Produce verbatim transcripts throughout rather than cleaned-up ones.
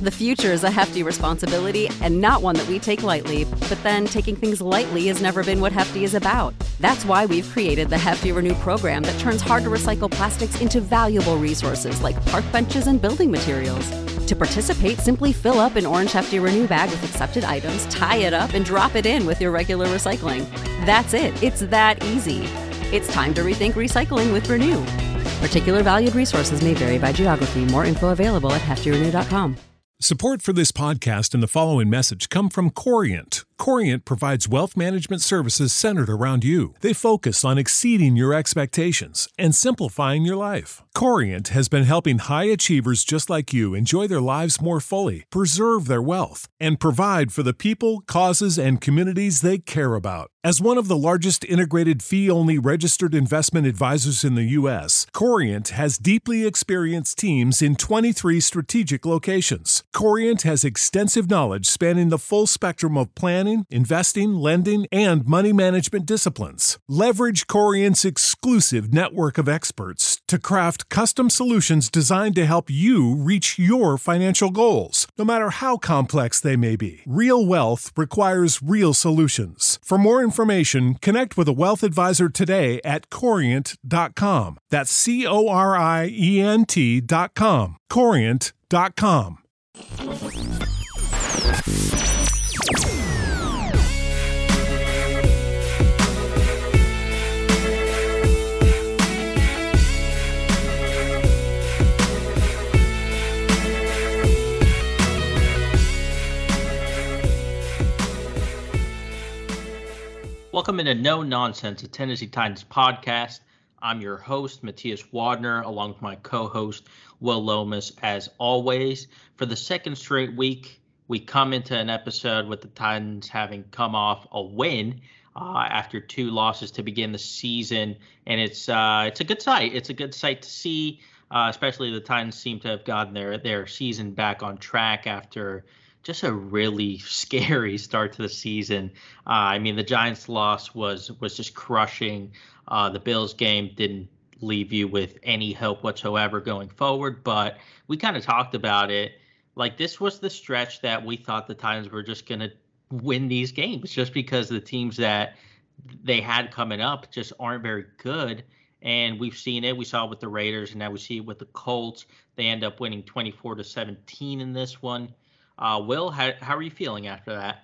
The future is a hefty responsibility and not one that we take lightly, but then taking things lightly has never been what Hefty is about. That's why we've created the Hefty Renew program that turns hard-to-recycle plastics into valuable resources like park benches and building materials. To participate, simply fill up an orange Hefty Renew bag with accepted items, tie it up, and drop it in with your regular recycling. That's it. It's that easy. It's time to rethink recycling with Renew. Particular valued resources may vary by geography. More info available at hefty renew dot com. Support for this podcast and the following message come from Corient. Corient provides wealth management services centered around you. They focus on exceeding your expectations and simplifying your life. Corient has been helping high achievers just like you enjoy their lives more fully, preserve their wealth, and provide for the people, causes, and communities they care about. As one of the largest integrated fee-only registered investment advisors in the U S, Corient has deeply experienced teams in twenty-three strategic locations. Corient has extensive knowledge spanning the full spectrum of planning, investing, lending, and money management disciplines. Leverage Corient's exclusive network of experts to craft custom solutions designed to help you reach your financial goals, no matter how complex they may be. Real wealth requires real solutions. For more information, connect with a wealth advisor today at corient dot com. That's C O R I E N T dot com. corient dot com. Welcome into No Nonsense, a Tennessee Titans podcast. I'm your host, Matthias Wadner, along with my co-host, Will Lomas. As always, for the second straight week, we come into an episode with the Titans having come off a win uh, after two losses to begin the season, and it's uh, it's a good sight. It's a good sight to see, uh, especially the Titans seem to have gotten their their season back on track after just a really scary start to the season. Uh, I mean, the Giants' loss was was just crushing. Uh, the Bills game didn't leave you with any hope whatsoever going forward, but we kind of talked about it. Like, this was the stretch that we thought the Titans were just going to win these games just because the teams that they had coming up just aren't very good. And we've seen it. We saw it with the Raiders, and now we see it with the Colts. They end up winning twenty-four to seventeen in this one. Uh, Will, how, how are you feeling after that?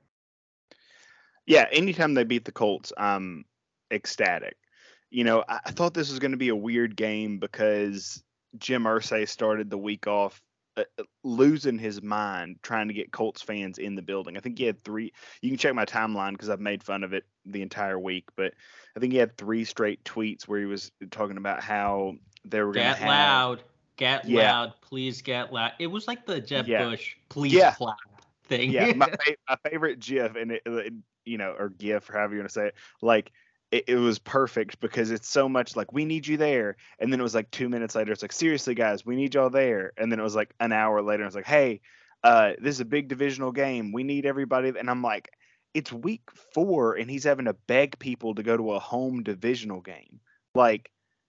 Yeah, anytime they beat the Colts, I'm ecstatic. You know, I, I thought this was going to be a weird game because Jim Irsay started the week off uh, losing his mind trying to get Colts fans in the building. I think he had three. You can check my timeline because I've made fun of it the entire week, but I think he had three straight tweets where he was talking about how they were going to have. Get loud. Get yeah. loud, please get loud. It was like the Jeff yeah. Bush, please yeah. clap thing. Yeah, my, fa- my favorite GIF, and it, it, you know, or GIF, or however you want to say it, like, it, it was perfect because it's so much like, we need you there. And then it was like two minutes later, it's like, seriously, guys, we need y'all there. And then it was like an hour later, and it was like, hey, uh, this is a big divisional game. We need everybody. And I'm like, it's week four, and he's having to beg people to go to a home divisional game. Like,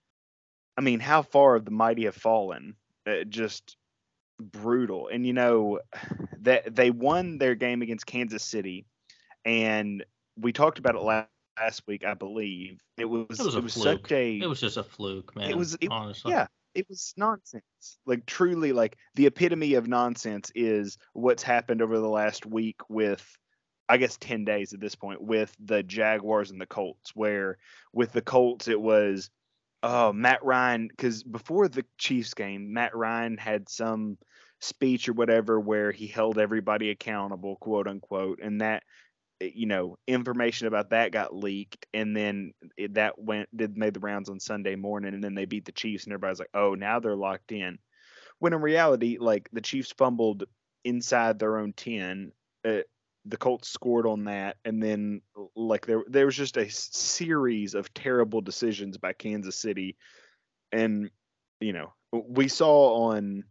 I mean, how far have the mighty have fallen? Uh, just brutal. And, you know, that they won their game against Kansas City, and we talked about it last, last week, I believe. It was it was, it was such a it was just a fluke, man. It was it, honestly. Yeah, it was nonsense. Like, truly, like, the epitome of nonsense is what's happened over the last week with, I guess, ten days at this point, with the Jaguars and the Colts, where with the Colts it was, oh, Matt Ryan, because before the Chiefs game, Matt Ryan had some speech or whatever where he held everybody accountable, quote unquote, and that, you know, information about that got leaked, and then it, that went did made the rounds on Sunday morning, and then they beat the Chiefs, and everybody's like, oh, now they're locked in. When in reality, like, the Chiefs fumbled inside their own ten. Uh, the Colts scored on that, and then, like, there there was just a series of terrible decisions by Kansas City. And, you know, we saw on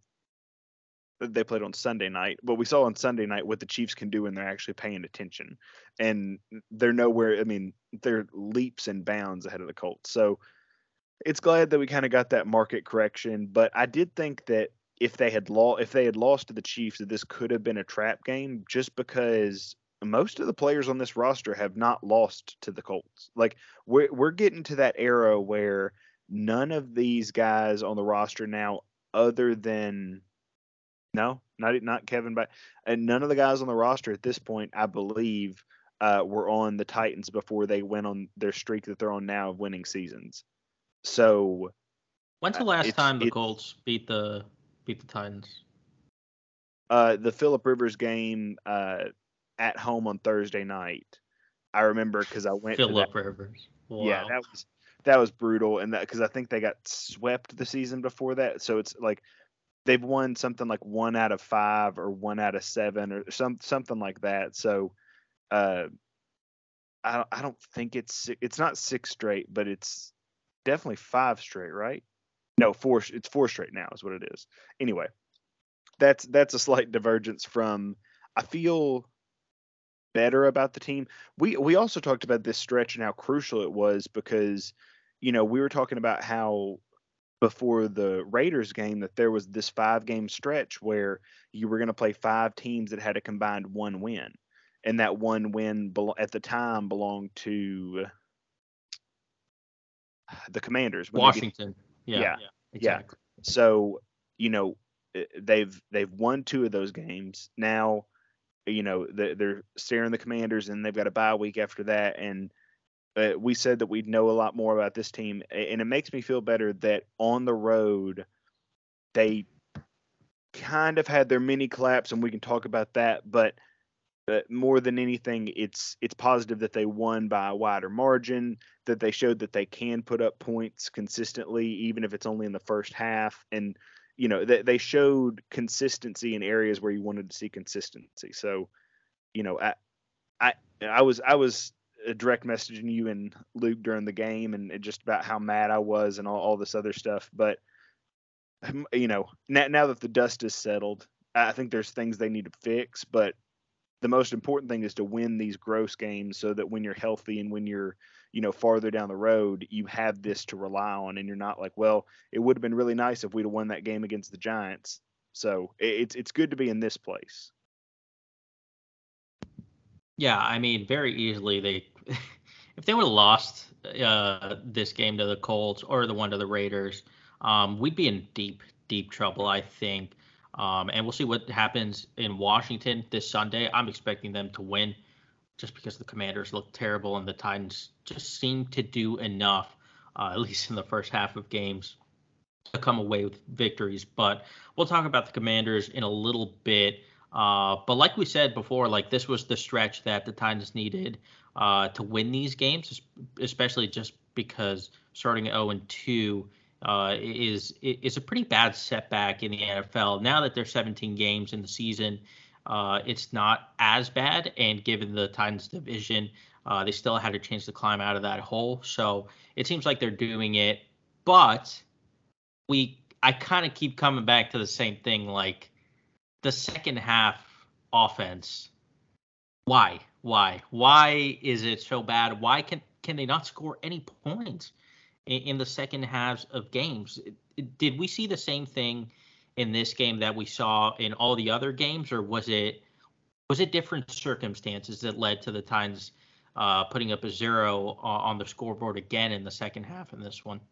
they played on Sunday night, but we saw on Sunday night what the Chiefs can do when they're actually paying attention, and they're nowhere. I mean, they're leaps and bounds ahead of the Colts. So it's glad that we kind of got that market correction, but I did think that if they had lo- if they had lost to the Chiefs, that this could have been a trap game, just because most of the players on this roster have not lost to the Colts. Like we're we're getting to that era where none of these guys on the roster now, other than no, not not Kevin, but and none of the guys on the roster at this point, I believe, uh, were on the Titans before they went on their streak that they're on now of winning seasons. So, when's the uh, last it's- time the it's- Colts beat the beat the Titans? Uh, the Phillip Rivers game uh, at home on Thursday night. I remember because I went to that. Phillip Rivers. Wow. Yeah, that was that was brutal, and that because I think they got swept the season before that. So it's like they've won something like one out of five or one out of seven or some something like that. So uh, I don't I don't think it's si- it's not six straight, but it's definitely five straight, right? No, four. It's four straight now is what it is. Anyway, that's that's a slight divergence from. I feel better about the team. We we also talked about this stretch and how crucial it was because, you know, we were talking about how before the Raiders game that there was this five game stretch where you were going to play five teams that had a combined one win, and that one win belo- at the time belonged to the Commanders. when they beat- Washington. Yeah. Yeah, yeah. Exactly. So, you know, eh, they've they've won two of those games. Now, you know, they- they're staring the Commanders, and they've got a bye week after that. And uh, we said that we'd know a lot more about this team, a- and it makes me feel better that on the road they kind of had their mini collapse, and we can talk about that. But uh, more than anything, it's it's positive that they won by a wider margin, that they showed that they can put up points consistently, even if it's only in the first half, and you know they, they showed consistency in areas where you wanted to see consistency. So, you know, I I I was I was uh, direct messaging you and Luke during the game, and, and just about how mad I was and all, all this other stuff. But um, you know, now, now that the dust is settled, I think there's things they need to fix, but the most important thing is to win these gross games so that when you're healthy and when you're, you know, farther down the road, you have this to rely on, and you're not like, well, it would have been really nice if we'd have won that game against the Giants. So it, it's it's good to be in this place. Yeah, I mean, very easily they, if they would have lost uh, this game to the Colts or the one to the Raiders, um, we'd be in deep, deep trouble, I think. Um, and we'll see what happens in Washington this Sunday. I'm expecting them to win, just because the Commanders look terrible and the Titans just seem to do enough, uh, at least in the first half of games, to come away with victories. But we'll talk about the Commanders in a little bit. Uh, but like we said before, like this was the stretch that the Titans needed uh, to win these games, especially just because starting at oh and two uh, is is a pretty bad setback in the N F L. Now that there's seventeen games in the season, uh, it's not as bad. And given the Titans division, uh, they still had a chance to climb out of that hole. So it seems like they're doing it. But we, I kind of keep coming back to the same thing, like the second half offense. Why? Why? Why is it so bad? Why can can they not score any points in, in the second halves of games? Did we see the same thing in this game that we saw in all the other games, or was it was it different circumstances that led to the Titans uh, putting up a zero on the scoreboard again in the second half in this one?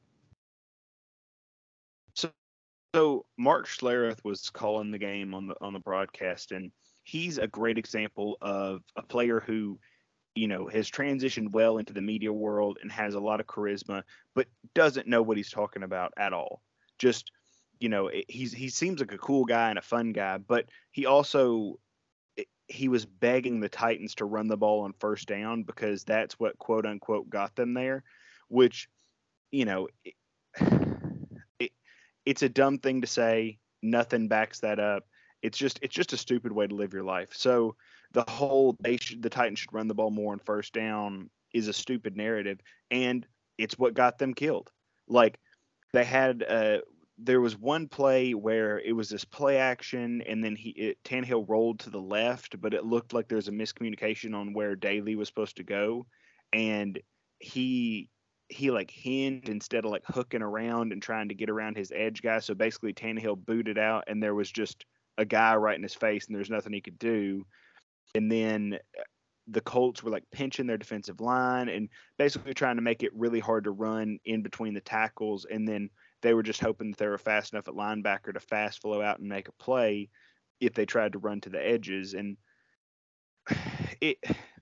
So, so Mark Schlereth was calling the game on the on the broadcast, and he's a great example of a player who, you know, has transitioned well into the media world and has a lot of charisma, but doesn't know what he's talking about at all. Just, you know, he's he seems like a cool guy and a fun guy, but he also he was begging the Titans to run the ball on first down because that's what quote unquote got them there, which, you know, it, it, it's a dumb thing to say. Nothing backs that up. It's just it's just a stupid way to live your life. So the whole they should the Titans should run the ball more on first down is a stupid narrative, and it's what got them killed. Like they had uh there was one play where it was this play action, and then he it, Tannehill rolled to the left, but it looked like there was a miscommunication on where Daly was supposed to go, and he he like hinged instead of like hooking around and trying to get around his edge guy. So basically Tannehill booted out and there was just a guy right in his face and there's nothing he could do. And then the Colts were like pinching their defensive line and basically trying to make it really hard to run in between the tackles. And then they were just hoping that they were fast enough at linebacker to fast flow out and make a play if they tried to run to the edges. And it,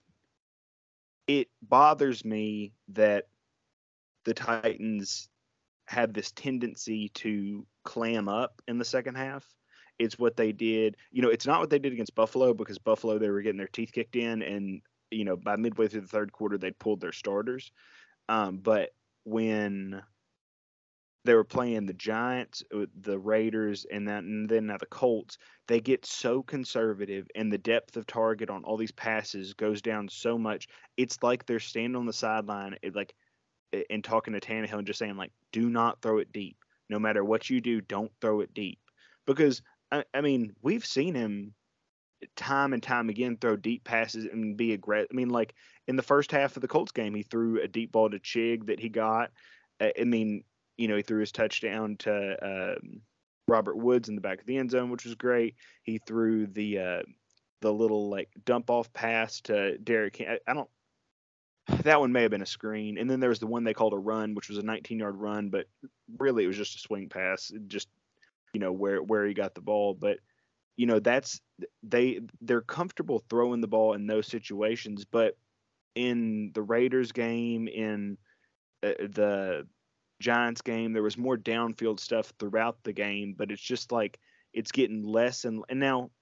it bothers me that the Titans have this tendency to clam up in the second half. It's what they did. You know, it's not what they did against Buffalo because Buffalo, they were getting their teeth kicked in. And, you know, by midway through the third quarter, they'd pulled their starters. Um, but when they were playing the Giants, the Raiders, and then, and then now the Colts, they get so conservative and the depth of target on all these passes goes down so much. It's like they're standing on the sideline, it, like, and talking to Tannehill and just saying, like, do not throw it deep. No matter what you do, don't throw it deep. Because, I, I mean, we've seen him time and time again throw deep passes and be aggressive. I mean, like, in the first half of the Colts game, he threw a deep ball to Chig that he got. I mean, you know, he threw his touchdown to um, Robert Woods in the back of the end zone, which was great. He threw the uh, the little, like, dump-off pass to Derrick. I, I don't That one may have been a screen. And then there was the one they called a run, which was a nineteen-yard run, but really it was just a swing pass, just, you know, where where he got the ball. But, you know, that's they they're comfortable throwing the ball in those situations. But in the Raiders game, in uh, the Giants game, there was more downfield stuff throughout the game, but it's just like it's getting less. And, and now,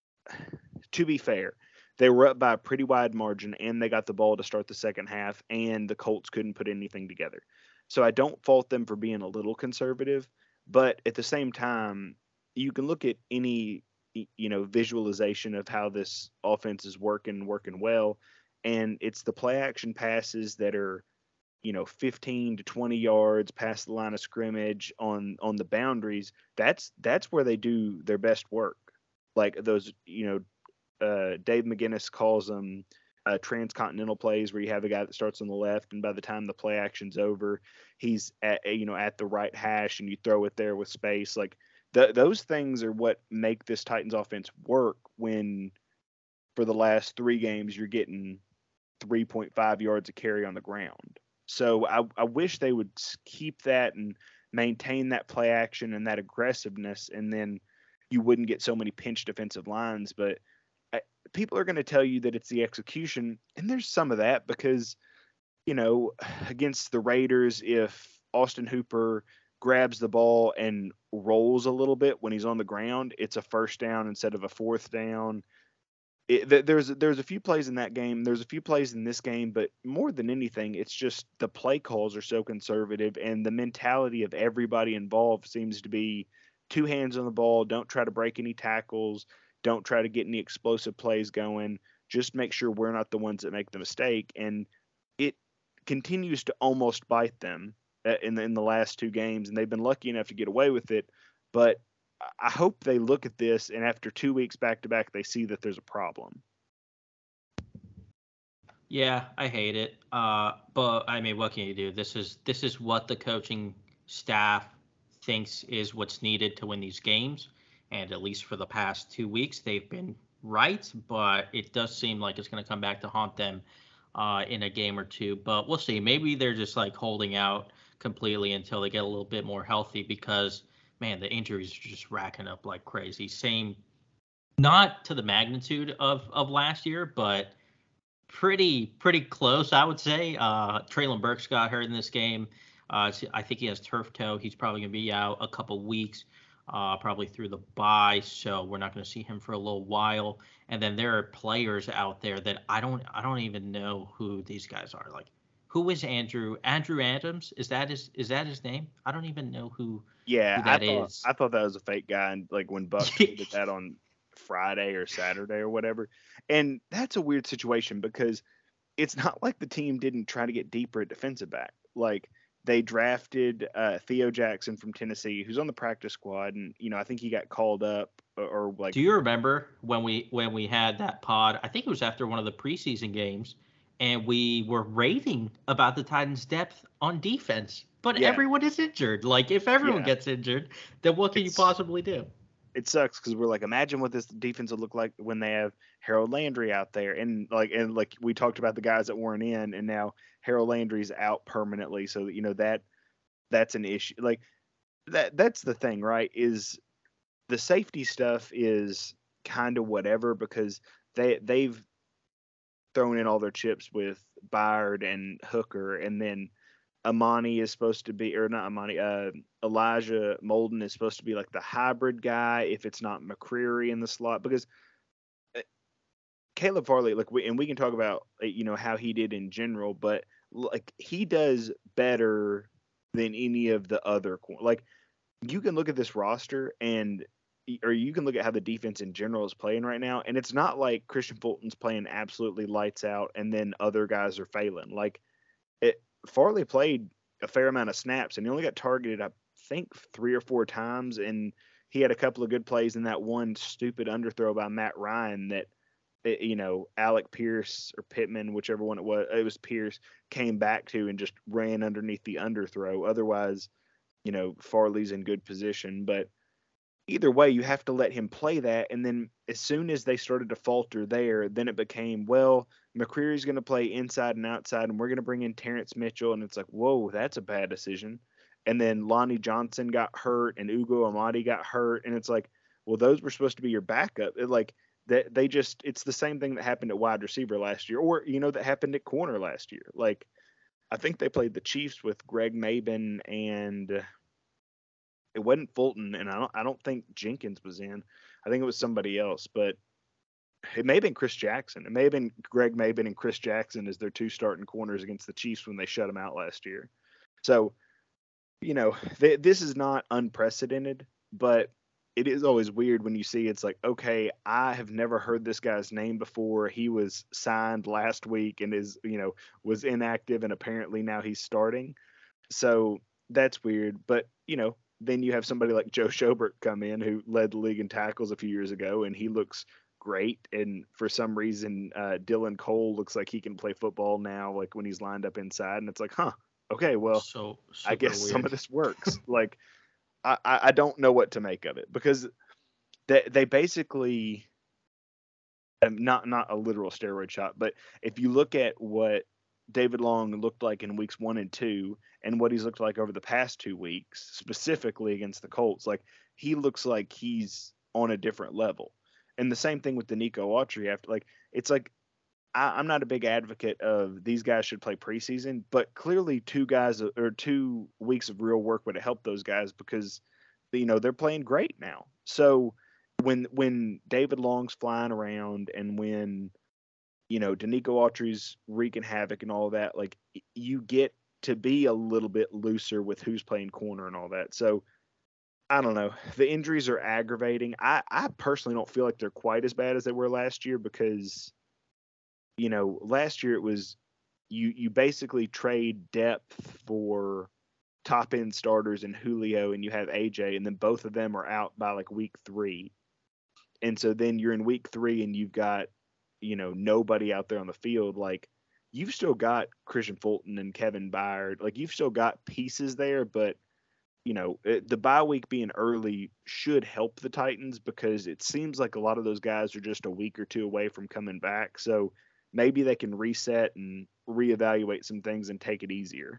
to be fair, they were up by a pretty wide margin, and they got the ball to start the second half, and the Colts couldn't put anything together. So I don't fault them for being a little conservative, but at the same time, you can look at any, you know, visualization of how this offense is working, working well, and it's the play action passes that are, you know, fifteen to twenty yards past the line of scrimmage on on the boundaries. That's that's where they do their best work. Like those, you know, Uh, Dave McGinnis calls them uh, transcontinental plays, where you have a guy that starts on the left, and by the time the play action's over, he's at, you know, at the right hash, and you throw it there with space. Like th- those things are what make this Titans offense work. When for the last three games you're getting three point five yards a carry on the ground. So I, I wish they would keep that and maintain that play action and that aggressiveness, and then you wouldn't get so many pinch defensive lines. But people are going to tell you that it's the execution, and there's some of that because, you know, against the Raiders, if Austin Hooper grabs the ball and rolls a little bit when he's on the ground, it's a first down instead of a fourth down. It, there's there's a few plays in that game. There's a few plays in this game, but more than anything, it's just the play calls are so conservative, and the mentality of everybody involved seems to be two hands on the ball, don't try to break any tackles, don't try to get any explosive plays going. Just make sure we're not the ones that make the mistake. And it continues to almost bite them in the, in the last two games, and they've been lucky enough to get away with it. But I hope they look at this, and after two weeks back to back, they see that there's a problem. Yeah, I hate it. Uh, but I mean, what can you do? This is this is what the coaching staff thinks is what's needed to win these games. And at least for the past two weeks, they've been right. But it does seem like it's going to come back to haunt them uh, in a game or two. But we'll see. Maybe they're just like holding out completely until they get a little bit more healthy because, man, the injuries are just racking up like crazy. Same, not to the magnitude of, of last year, but pretty pretty close, I would say. Uh, Treylon Burks got hurt in this game. Uh, I think he has turf toe. He's probably going to be out a couple weeks. Uh, probably through the bye, so we're not going to see him for a little while. And then there are players out there that I don't, I don't even know who these guys are. Like, who is Andrew? Andrew Adams? Is that his? Is that his name? I don't even know who. Yeah, who that I thought is. I thought that was a fake guy, and like when Buck did that on Friday or Saturday or whatever. And that's a weird situation because it's not like the team didn't try to get deeper at defensive back. Like, they drafted uh, Theo Jackson from Tennessee, who's on the practice squad, and you know I think he got called up or, or like. Do you remember when we when we had that pod? I think it was after one of the preseason games, and we were raving about the Titans' depth on defense, but Yeah. everyone is injured. Like, if everyone Yeah. gets injured, then what can It's- you possibly do? It sucks because we're like, imagine what this defense will look like when they have Harold Landry out there, and like, and like we talked about the guys that weren't in, and now Harold Landry's out permanently, so you know that that's an issue. Like that, that's the thing, right? Is the safety stuff is kind of whatever because they they've thrown in all their chips with Byard and Hooker, and then Amani is supposed to be, or not Amani, uh, Elijah Molden is supposed to be like the hybrid guy if it's not McCreary in the slot, because uh, Caleb Farley, like, we, and we can talk about, uh, you know, how he did in general, but like he does better than any of the other, like you can look at this roster and, or you can look at how the defense in general is playing right now, and it's not like Christian Fulton's playing absolutely lights out and then other guys are failing. Like it, Farley played a fair amount of snaps and he only got targeted, I think, three or four times. And he had a couple of good plays in that one stupid underthrow by Matt Ryan that, you know, Alec Pierce or Pittman, whichever one it was, it was Pierce, came back to and just ran underneath the underthrow. Otherwise, you know, Farley's in good position. But either way, you have to let him play that. And then as soon as they started to falter there, then it became, well, McCreary's going to play inside and outside, and we're going to bring in Terrence Mitchell. And it's like, whoa, that's a bad decision. And then Lonnie Johnson got hurt and Ugo Amadi got hurt. And it's like, well, those were supposed to be your backup. It, like that, they just, it's the same thing that happened at wide receiver last year, or, you know, that happened at corner last year. Like, I think they played the Chiefs with Greg Mabin, and it wasn't Fulton, and I don't, I don't think Jenkins was in. I think it was somebody else, but it may have been Chris Jackson. It may have been Greg Mabin and Chris Jackson as their two starting corners against the Chiefs when they shut them out last year. So, you know, th- this is not unprecedented, but it is always weird when you see it's like, okay, I have never heard this guy's name before. He was signed last week and is, you know, was inactive, and apparently now he's starting. So that's weird. But, you know, then you have somebody like Joe Schobert come in who led the league in tackles a few years ago, and he looks great. And for some reason, uh, Dylan Cole looks like he can play football now, like when he's lined up inside. And it's like, huh, okay, well, so I guess weird. some of this works. Like, I, I don't know what to make of it, because they, they basically, um, not, not a literal steroid shot, but if you look at what David Long looked like in weeks one and two and what he's looked like over the past two weeks, specifically against the Colts, like he looks like he's on a different level. And the same thing with the Nico Autry. After, like, it's like, I, I'm not a big advocate of these guys should play preseason, but clearly two guys or two weeks of real work would have helped those guys, because, you know, they're playing great now. So when, when David Long's flying around and when, you know, Danico Autry's wreaking havoc and all that, like, you get to be a little bit looser with who's playing corner and all that. So I don't know. The injuries are aggravating. I, I personally don't feel like they're quite as bad as they were last year, because, you know, last year it was you you basically trade depth for top end starters in Julio and you have A J, and then both of them are out by like week three. And so then you're in week three and you've got, you know, nobody out there on the field. Like, you've still got Christian Fulton and Kevin Byard. Like, you've still got pieces there, but, you know, it, the bye week being early should help the Titans, because it seems like a lot of those guys are just a week or two away from coming back. So maybe they can reset and reevaluate some things and take it easier.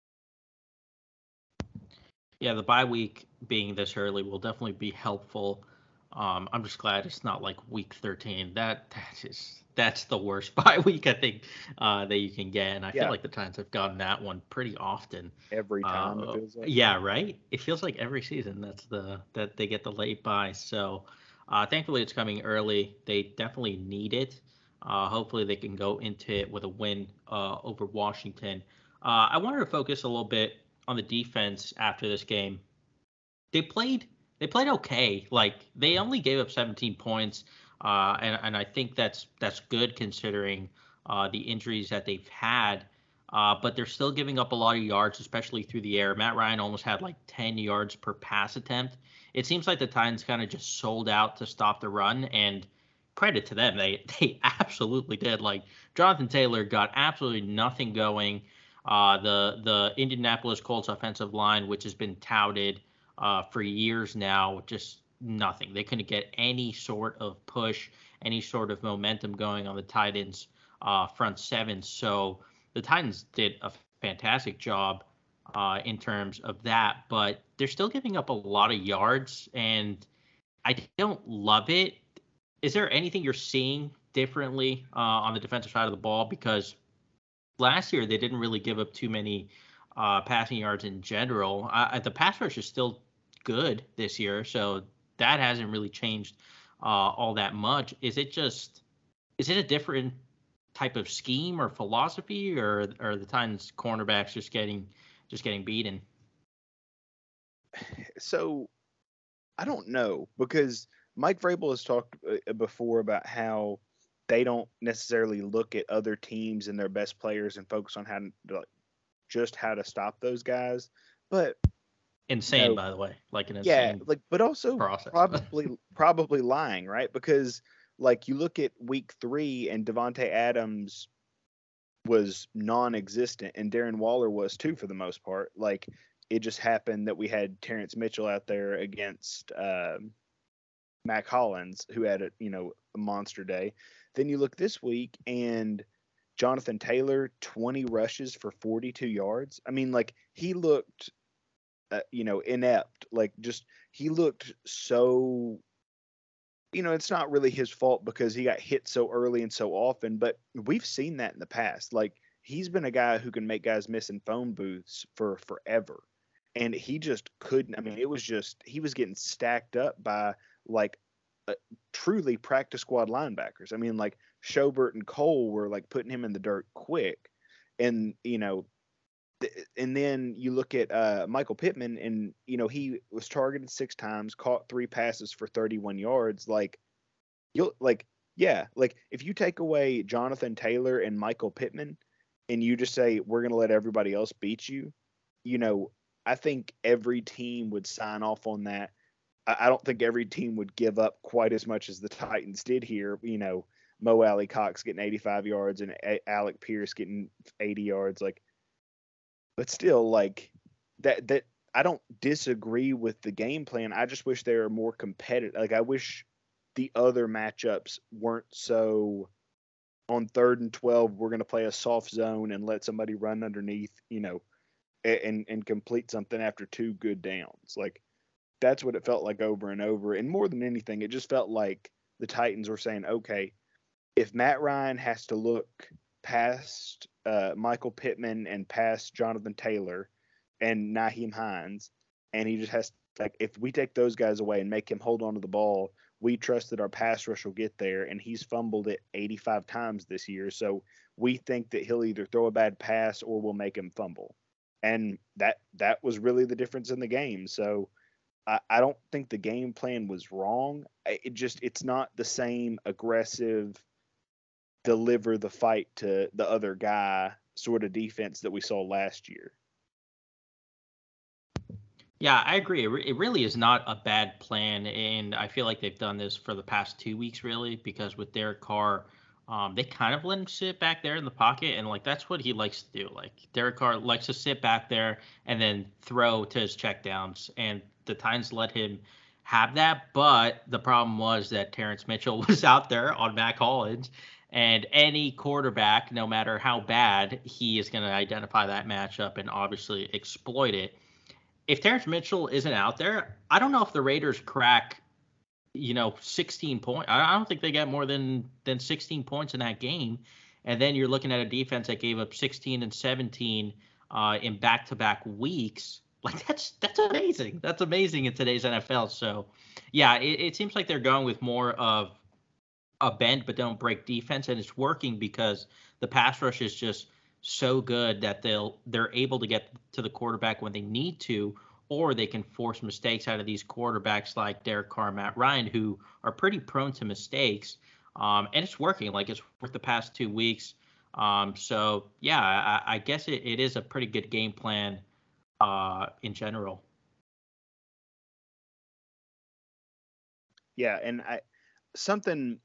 Yeah, the bye week being this early will definitely be helpful. Um, I'm just glad it's not like week thirteen. That that is that's the worst bye week I think uh, that you can get, and I Yeah. feel like the Titans have gotten that one pretty often. Every time Uh, it feels like. yeah, right. It feels like every season that's the that they get the late bye. So uh, thankfully it's coming early. They definitely need it. Uh, hopefully they can go into it with a win uh, over Washington. Uh, I wanted to focus a little bit on the defense after this game. They played they played okay. Like, they only gave up seventeen points, uh, and and I think that's that's good considering uh, the injuries that they've had. Uh, but they're still giving up a lot of yards, especially through the air. Matt Ryan almost had like ten yards per pass attempt. It seems like the Titans kind of just sold out to stop the run, and credit to them, they they absolutely did. Like, Jonathan Taylor got absolutely nothing going. Uh, the the Indianapolis Colts offensive line, which has been touted uh, for years now, just nothing. They couldn't get any sort of push, any sort of momentum going on the Titans' uh, front seven. So the Titans did a fantastic job uh, in terms of that, but they're still giving up a lot of yards, and I don't love it. Is there anything you're seeing differently uh, on the defensive side of the ball? Because last year they didn't really give up too many uh, passing yards in general. Uh, the pass rush is still good this year, so that hasn't really changed uh, all that much. Is it just is it a different type of scheme or philosophy, or are the Titans cornerbacks just getting just getting beaten? So I don't know, because Mike Vrabel has talked before about how they don't necessarily look at other teams and their best players and focus on how to, like, just how to stop those guys. But insane, no, by the way, like an yeah, insane like, but also process. probably probably lying, right? Because like you look at week three and Devontae Adams was non-existent, and Darren Waller was too for the most part. Like, it just happened that we had Terrence Mitchell out there against um, Mac Hollins, who had a you know a monster day. Then you look this week and Jonathan Taylor, twenty rushes for forty-two yards. I mean, like, he looked, uh, you know, inept. Like, just he looked so. You know, it's not really his fault because he got hit so early and so often, but we've seen that in the past. Like, he's been a guy who can make guys miss in phone booths for forever. And he just couldn't. I mean, it was just, he was getting stacked up by, like, uh, truly practice squad linebackers. I mean, like, Schobert and Cole were, like, putting him in the dirt quick. And, you know, th- and then you look at uh, Michael Pittman, and, you know, he was targeted six times, caught three passes for thirty-one yards. Like, you'll, like, yeah, like, if you take away Jonathan Taylor and Michael Pittman and you just say, we're going to let everybody else beat you, you know, I think every team would sign off on that. I, I don't think every team would give up quite as much as the Titans did here. You know, Mo Alley Cox getting eighty-five yards and A- Alec Pierce getting eighty yards. Like, but still, like, that, that I don't disagree with the game plan. I just wish they were more competitive. Like, I wish the other matchups weren't so on third and twelve, we're going to play a soft zone and let somebody run underneath, you know, and and complete something after two good downs. Like, that's what it felt like over and over. And more than anything, it just felt like the Titans were saying, okay, if Matt Ryan has to look past uh, Michael Pittman and past Jonathan Taylor and Nyheim Hines, and he just has, like, if we take those guys away and make him hold on to the ball, we trust that our pass rush will get there. And he's fumbled it eighty-five times this year. So we think that he'll either throw a bad pass or we'll make him fumble. And that that was really the difference in the game. So I, I don't think the game plan was wrong. It just, it's not the same aggressive, deliver the fight to the other guy sort of defense that we saw last year. Yeah, I agree. It, re- it really is not a bad plan, and I feel like they've done this for the past two weeks, really, because with Derek Carr, um, they kind of let him sit back there in the pocket, and like that's what he likes to do. Like, Derek Carr likes to sit back there and then throw to his checkdowns, and the Titans let him have that. But the problem was that Terrence Mitchell was out there on Mac Hollins, and any quarterback, no matter how bad, he is going to identify that matchup and obviously exploit it. If Terrence Mitchell isn't out there, I don't know if the Raiders crack, you know, sixteen points. I don't think they get more than than sixteen points in that game. And then you're looking at a defense that gave up sixteen and seventeen uh, in back-to-back weeks. Like, that's that's amazing. That's amazing in today's N F L. So, yeah, it, it seems like they're going with more of a bend but don't break defense, and it's working because the pass rush is just so good that they'll they're able to get to the quarterback when they need to, or they can force mistakes out of these quarterbacks like Derek Carr and Matt Ryan, who are pretty prone to mistakes. Um, and it's working. Like, it's worked the past two weeks. Um, so yeah, I, I guess it, it is a pretty good game plan uh, in general. Yeah, and I something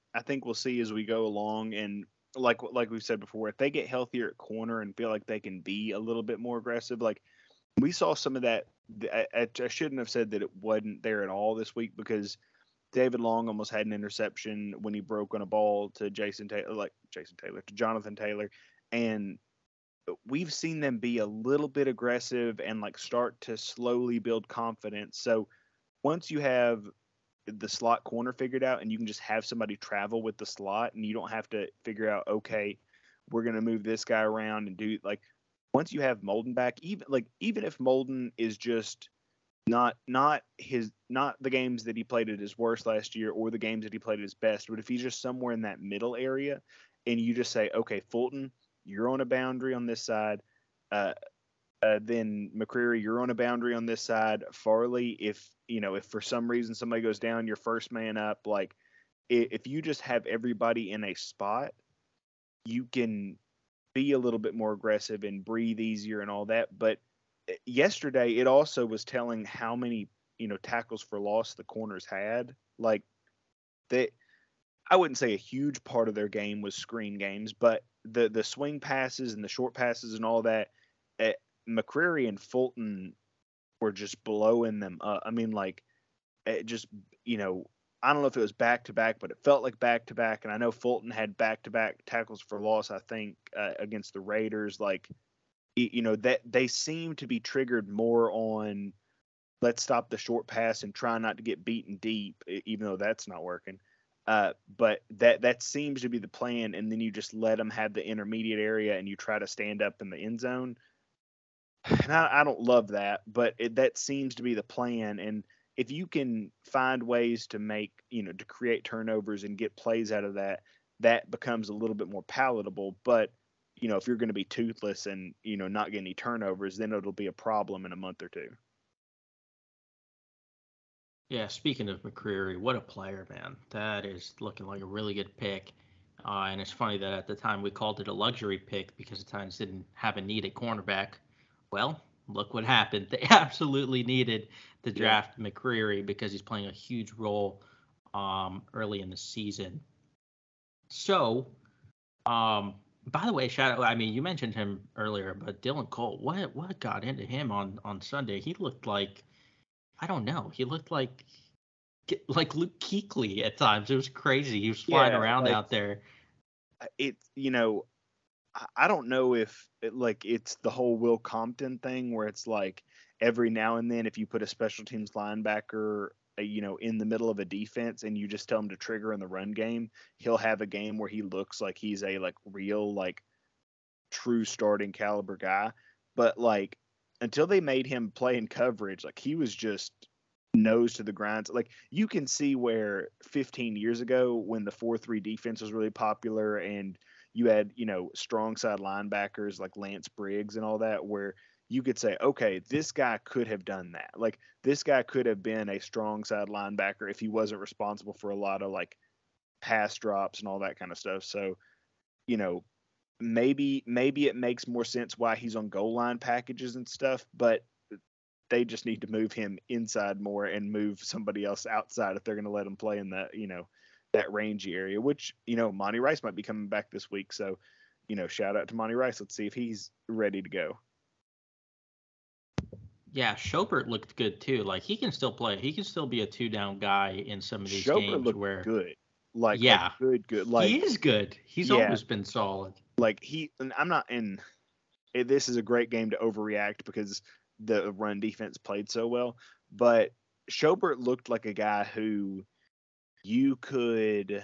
I think we'll see as we go along. And like like we've said before, if they get healthier at corner and feel like they can be a little bit more aggressive, like we saw some of that. I, I shouldn't have said that it wasn't there at all this week, because David Long almost had an interception when he broke on a ball to Jason Taylor, like Jason Taylor, to Jonathan Taylor. And we've seen them be a little bit aggressive and like start to slowly build confidence. So once you have the slot corner figured out and you can just have somebody travel with the slot and you don't have to figure out, okay, we're going to move this guy around and do like, once you have Molden back, even like, even if Molden is just not, not his, not the games that he played at his worst last year or the games that he played at his best, but if he's just somewhere in that middle area and you just say, okay, Fulton, you're on a boundary on this side. Uh, uh, then McCreary, you're on a boundary on this side. Farley, if you know, if for some reason somebody goes down, you're first man up. Like, if you just have everybody in a spot, you can be a little bit more aggressive and breathe easier and all that. But yesterday, it also was telling how many, you know, tackles for loss the corners had. Like, they, I wouldn't say a huge part of their game was screen games, but the the swing passes and the short passes and all that, uh, McCreary and Fulton were just blowing them up. I mean, like, it just, you know, I don't know if it was back to back, but it felt like back to back. And I know Fulton had back to back tackles for loss, I think, uh, against the Raiders. Like, you know, that they seem to be triggered more on let's stop the short pass and try not to get beaten deep, even though that's not working. Uh, but that that seems to be the plan, and then you just let them have the intermediate area, and you try to stand up in the end zone. And I, I don't love that, but it, that seems to be the plan. And if you can find ways to make, you know, to create turnovers and get plays out of that, that becomes a little bit more palatable. But, you know, if you're going to be toothless and, you know, not get any turnovers, then it'll be a problem in a month or two. Yeah, speaking of McCreary, what a player, man. That is looking like a really good pick. Uh, and it's funny that at the time we called it a luxury pick because the Titans didn't have a need at cornerback. Well, look what happened. They absolutely needed to draft yeah. McCreary because he's playing a huge role um, early in the season. So, um, by the way, shout out, I mean, you mentioned him earlier, but Dylan Cole, what what got into him on, on Sunday? He looked like, I don't know. He looked like like Luke Kuechly at times. It was crazy. He was flying yeah, around like, out there. It, you know, I don't know if it, like it's the whole Will Compton thing where it's like every now and then if you put a special teams linebacker, uh, you know, in the middle of a defense and you just tell him to trigger in the run game, he'll have a game where he looks like he's a like real like true starting caliber guy. But like until they made him play in coverage, like he was just nose to the grind. Like you can see where fifteen years ago when the four three defense was really popular and you had, you know, strong side linebackers like Lance Briggs and all that, where you could say, okay, this guy could have done that. Like this guy could have been a strong side linebacker if he wasn't responsible for a lot of like pass drops and all that kind of stuff. So, you know, maybe, maybe it makes more sense why he's on goal line packages and stuff, but they just need to move him inside more and move somebody else outside if they're going to let him play in that, you know, that rangy area, which, you know, Monty Rice might be coming back this week. So, you know, shout out to Monty Rice. Let's see if he's ready to go. Yeah, Schobert looked good too. Like he can still play. He can still be a two down guy in some of these Schobert games looked where good. Like, yeah, like good, good. Like he is good. He's yeah, always been solid. Like he, and I'm not in, this is a great game to overreact because the run defense played so well, but Schobert looked like a guy who you could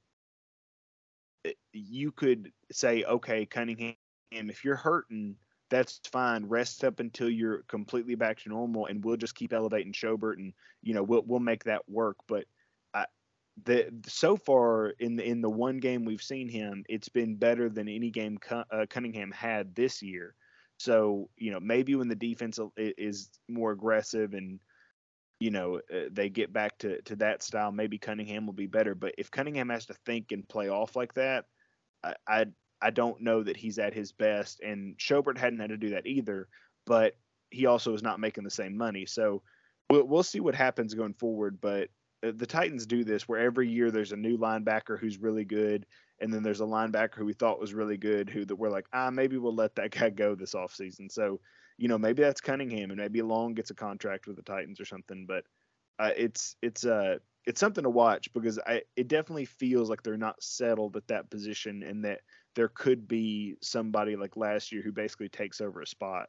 you could say, okay, Cunningham, if you're hurting, that's fine. Rest up until you're completely back to normal, and we'll just keep elevating Schobert, and you know we'll we'll make that work. But I, the so far in the in the one game we've seen him, it's been better than any game uh, Cunningham had this year. So you know maybe when the defense is more aggressive and you know, uh, they get back to, to that style, maybe Cunningham will be better. But if Cunningham has to think and play off like that, I, I I don't know that he's at his best. And Schobert hadn't had to do that either, but he also is not making the same money. So we'll, we'll see what happens going forward. But uh, the Titans do this where every year there's a new linebacker who's really good, and then there's a linebacker who we thought was really good who that we're like, ah, maybe we'll let that guy go this offseason. So, you know, maybe that's Cunningham, and maybe Long gets a contract with the Titans or something. But uh, it's it's uh it's something to watch because I it definitely feels like they're not settled at that position, and that there could be somebody like last year who basically takes over a spot.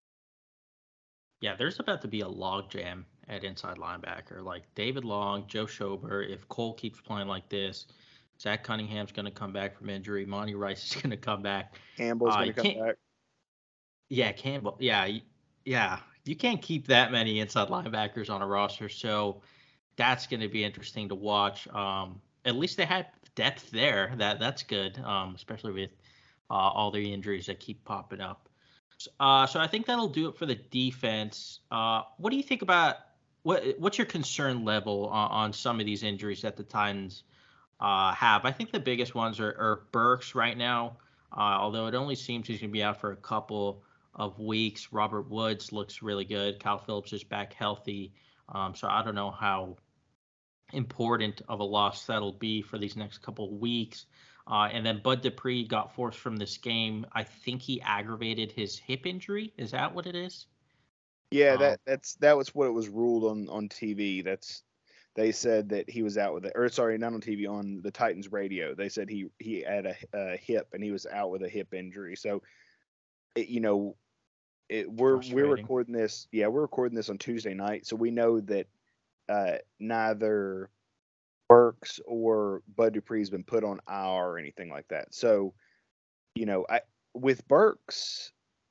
Yeah, there's about to be a logjam at inside linebacker. Like David Long, Joe Schober, if Cole keeps playing like this, Zach Cunningham's going to come back from injury. Monty Rice is going to come back. Campbell's Uh, going you to come can't- back. Yeah, Campbell. Yeah, y- yeah. You can't keep that many inside linebackers on a roster, so that's going to be interesting to watch. Um, at least they had depth there. That that's good, um, especially with uh, all the injuries that keep popping up. Uh, so I think that'll do it for the defense. Uh, what do you think about what? What's your concern level on, on some of these injuries that the Titans uh, have? I think the biggest ones are, are Burks right now, uh, although it only seems he's going to be out for a couple of weeks. Robert Woods looks really good. Kyle Phillips is back healthy. Um, so I don't know how important of a loss that'll be for these next couple of weeks. Uh, and then Bud Dupree got forced from this game. I think he aggravated his hip injury. Is that what it is? Yeah, Um, that that's that was what it was ruled on on T V. That's they said that he was out with it, or sorry, not on T V, on the Titans radio. They said he he had a, a hip and he was out with a hip injury. So, it, you know, it, we're we're Frustrating. recording this. Yeah, we're recording this on Tuesday night, so we know that uh, neither Burks or Bud Dupree's been put on I R or anything like that. So, you know, I with Burks,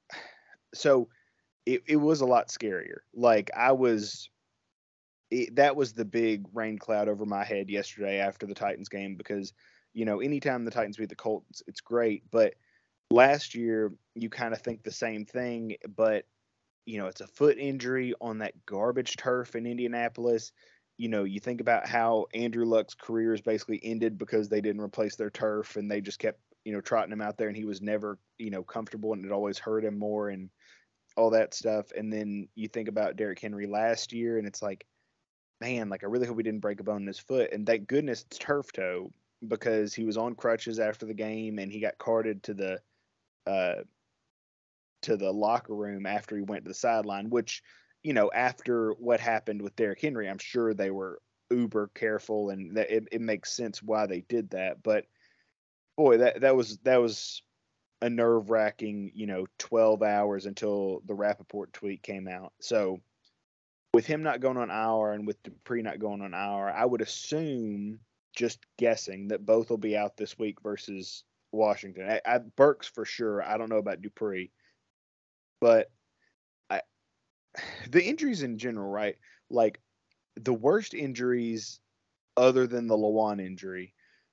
so it, it was a lot scarier. Like I was, it, that was the big rain cloud over my head yesterday after the Titans game because, you know, anytime the Titans beat the Colts, it's great. But last year, you kind of think the same thing, but you know, it's a foot injury on that garbage turf in Indianapolis. You know, you think about how Andrew Luck's career is basically ended because they didn't replace their turf and they just kept, you know, trotting him out there and he was never, you know, comfortable and it always hurt him more and all that stuff. And then you think about Derrick Henry last year and it's like, man, like I really hope he didn't break a bone in his foot. And thank goodness it's turf toe because he was on crutches after the game and he got carted to the, uh, to the locker room after he went to the sideline, which, you know, after what happened with Derrick Henry, I'm sure they were uber careful and that it, it makes sense why they did that. But boy, that, that was, that was a nerve wracking, you know, twelve hours until the Rappaport tweet came out. So with him not going on I R and with Dupree not going on I R, I would assume, just guessing, that both will be out this week versus Washington. I, I, Burks for sure. I don't know about Dupree. But I, the injuries in general, right? Like the worst injuries other than the Lawan injury,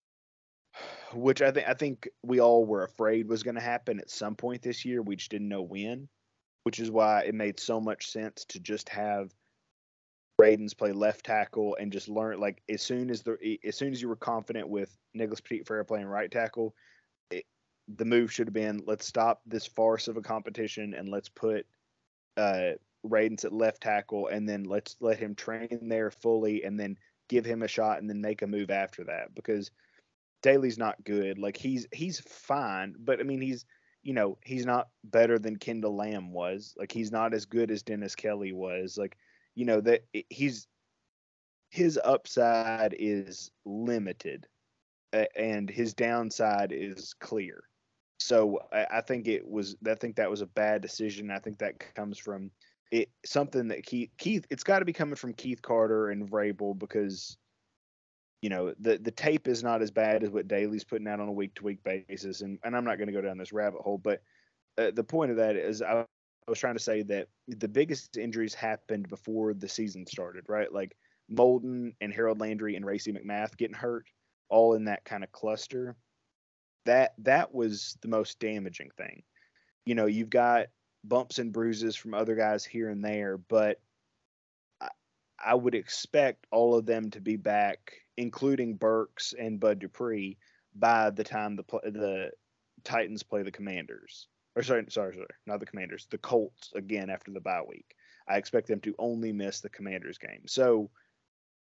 which I think I think we all were afraid was going to happen at some point this year. We just didn't know when, which is why it made so much sense to just have Radens play left tackle and just learn. Like as soon as the as soon as you were confident with Nicholas Petit-Frere playing right tackle, it, the move should have been, let's stop this farce of a competition and let's put uh, Radens at left tackle and then let's let him train there fully and then give him a shot and then make a move after that because Daly's not good. Like he's he's fine, but I mean he's you know he's not better than Kendall Lamb was. Like he's not as good as Dennis Kelly was. Like you know that he's his upside is limited uh, and his downside is clear. So I, I think it was. I think that was a bad decision. I think that comes from it something that Keith. Keith. It's got to be coming from Keith Carter and Vrabel because you know the the tape is not as bad as what Daly's putting out on a week to week basis. And and I'm not going to go down this rabbit hole, but uh, the point of that is I, I was trying to say that the biggest injuries happened before the season started, right? Like Molden and Harold Landry and Racey McMath getting hurt, all in that kind of cluster. That that was the most damaging thing. You know, you've got bumps and bruises from other guys here and there, but I, I would expect all of them to be back, including Burks and Bud Dupree, by the time the the Titans play the Commanders. Or sorry, sorry, sorry, not the Commanders, the Colts again after the bye week. I expect them to only miss the Commanders game. So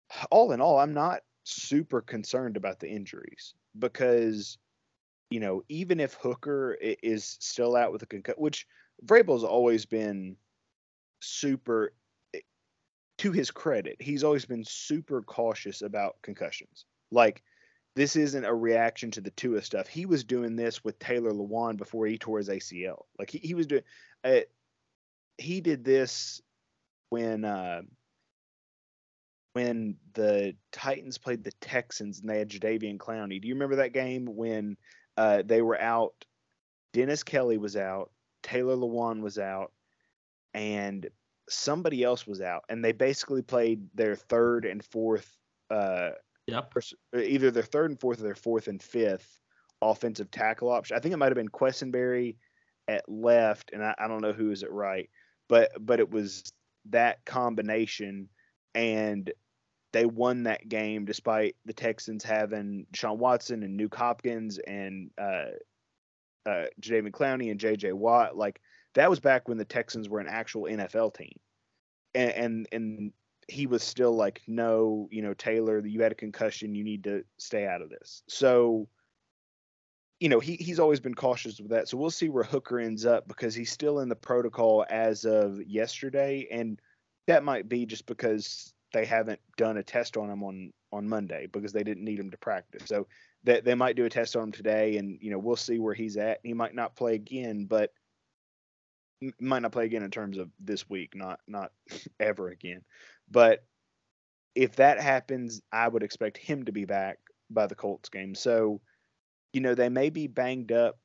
all in all, I'm not super concerned about the injuries because, you know, even if Hooker is still out with a concussion, which Vrabel's always been super, to his credit, he's always been super cautious about concussions. Like, this isn't a reaction to the Tua stuff. He was doing this with Taylor Lewan before he tore his A C L. Like, he, he was doing, uh, he did this when, uh, when the Titans played the Texans and they had Jadeveon Clowney. Do you remember that game when uh, they were out? Dennis Kelly was out, Taylor Lewan was out, and somebody else was out. And they basically played their third and fourth, uh, yep. either their third and fourth or their fourth and fifth offensive tackle option. I think it might have been Quessenberry at left, and I, I don't know who was at right, but but it was that combination, and they won that game despite the Texans having Deshaun Watson and Nuke Hopkins and uh, uh, Jadeveon Clowney and J J Watt. Like, that was back when the Texans were an actual N F L team, and and, and he was still like, no, you know, Taylor, you had a concussion, you need to stay out of this. So, you know, he he's always been cautious with that. So we'll see where Hooker ends up because he's still in the protocol as of yesterday, and that might be just because they haven't done a test on him on, on Monday because they didn't need him to practice. So that they, they might do a test on him today, and, you know, we'll see where he's at. He might not play again, but might not play again in terms of this week, not not ever again. But if that happens, I would expect him to be back by the Colts game. So, you know, they may be banged up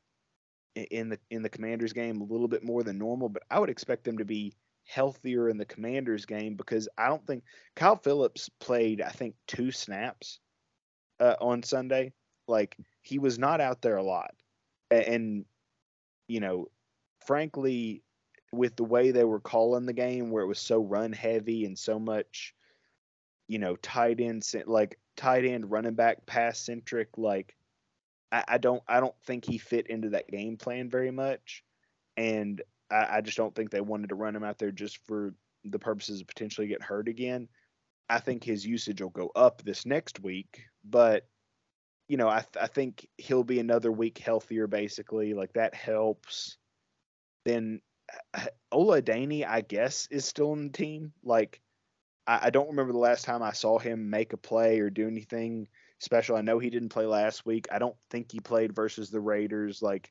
in the in the Commanders game a little bit more than normal, but I would expect them to be healthier in the Commanders game because I don't think Kyle Phillips played, I think, two snaps uh, on Sunday. Like, he was not out there a lot. And, and, you know, frankly, with the way they were calling the game where it was so run heavy and so much, you know, tight end, like tight end running back pass centric, like I, I don't, I don't think he fit into that game plan very much. And I, I just don't think they wanted to run him out there just for the purposes of potentially getting hurt again. I think his usage will go up this next week, but you know, I, th- I think he'll be another week healthier, basically. Like, that helps. Then Ola Daney, I guess, is still on the team. Like, I, I don't remember the last time I saw him make a play or do anything special. I know he didn't play last week. I don't think he played versus the Raiders. Like,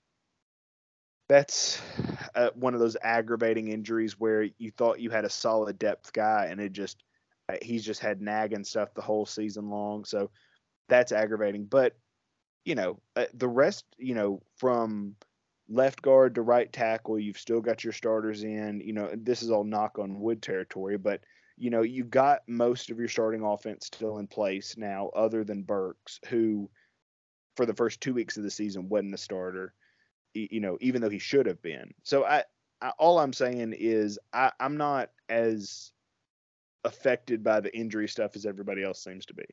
that's uh, one of those aggravating injuries where you thought you had a solid depth guy, and it just uh, he's just had nagging stuff the whole season long. So that's aggravating. But, you know, uh, the rest, you know, from left guard to right tackle, you've still got your starters in. You know, this is all knock on wood territory, but, you know, you've got most of your starting offense still in place now, other than Burks, who for the first two weeks of the season wasn't a starter, you know, even though he should have been. So I, I all I'm saying is I, I'm not as affected by the injury stuff as everybody else seems to be.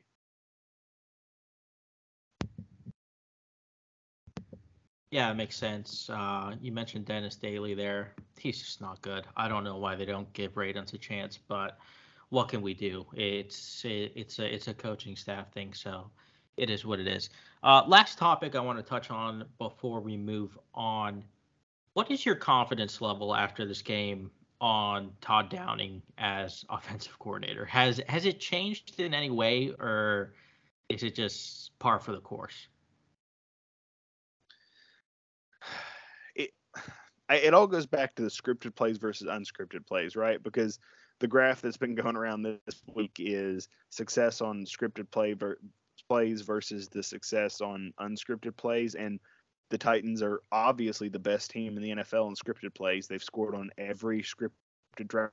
Yeah, it makes sense. Uh, you mentioned Dennis Daly there. He's just not good. I don't know why they don't give Radunz a chance, but what can we do? It's it, it's a it's a coaching staff thing, so it is what it is. Uh, last topic I want to touch on before we move on. What is your confidence level after this game on Todd Downing as offensive coordinator? Has has it changed in any way, or is it just par for the course? It it all goes back to the scripted plays versus unscripted plays, right? Because the graph that's been going around this week is success on scripted play ver- plays versus the success on unscripted plays, and the Titans are obviously the best team in the N F L in scripted plays. They've scored on every scripted drive.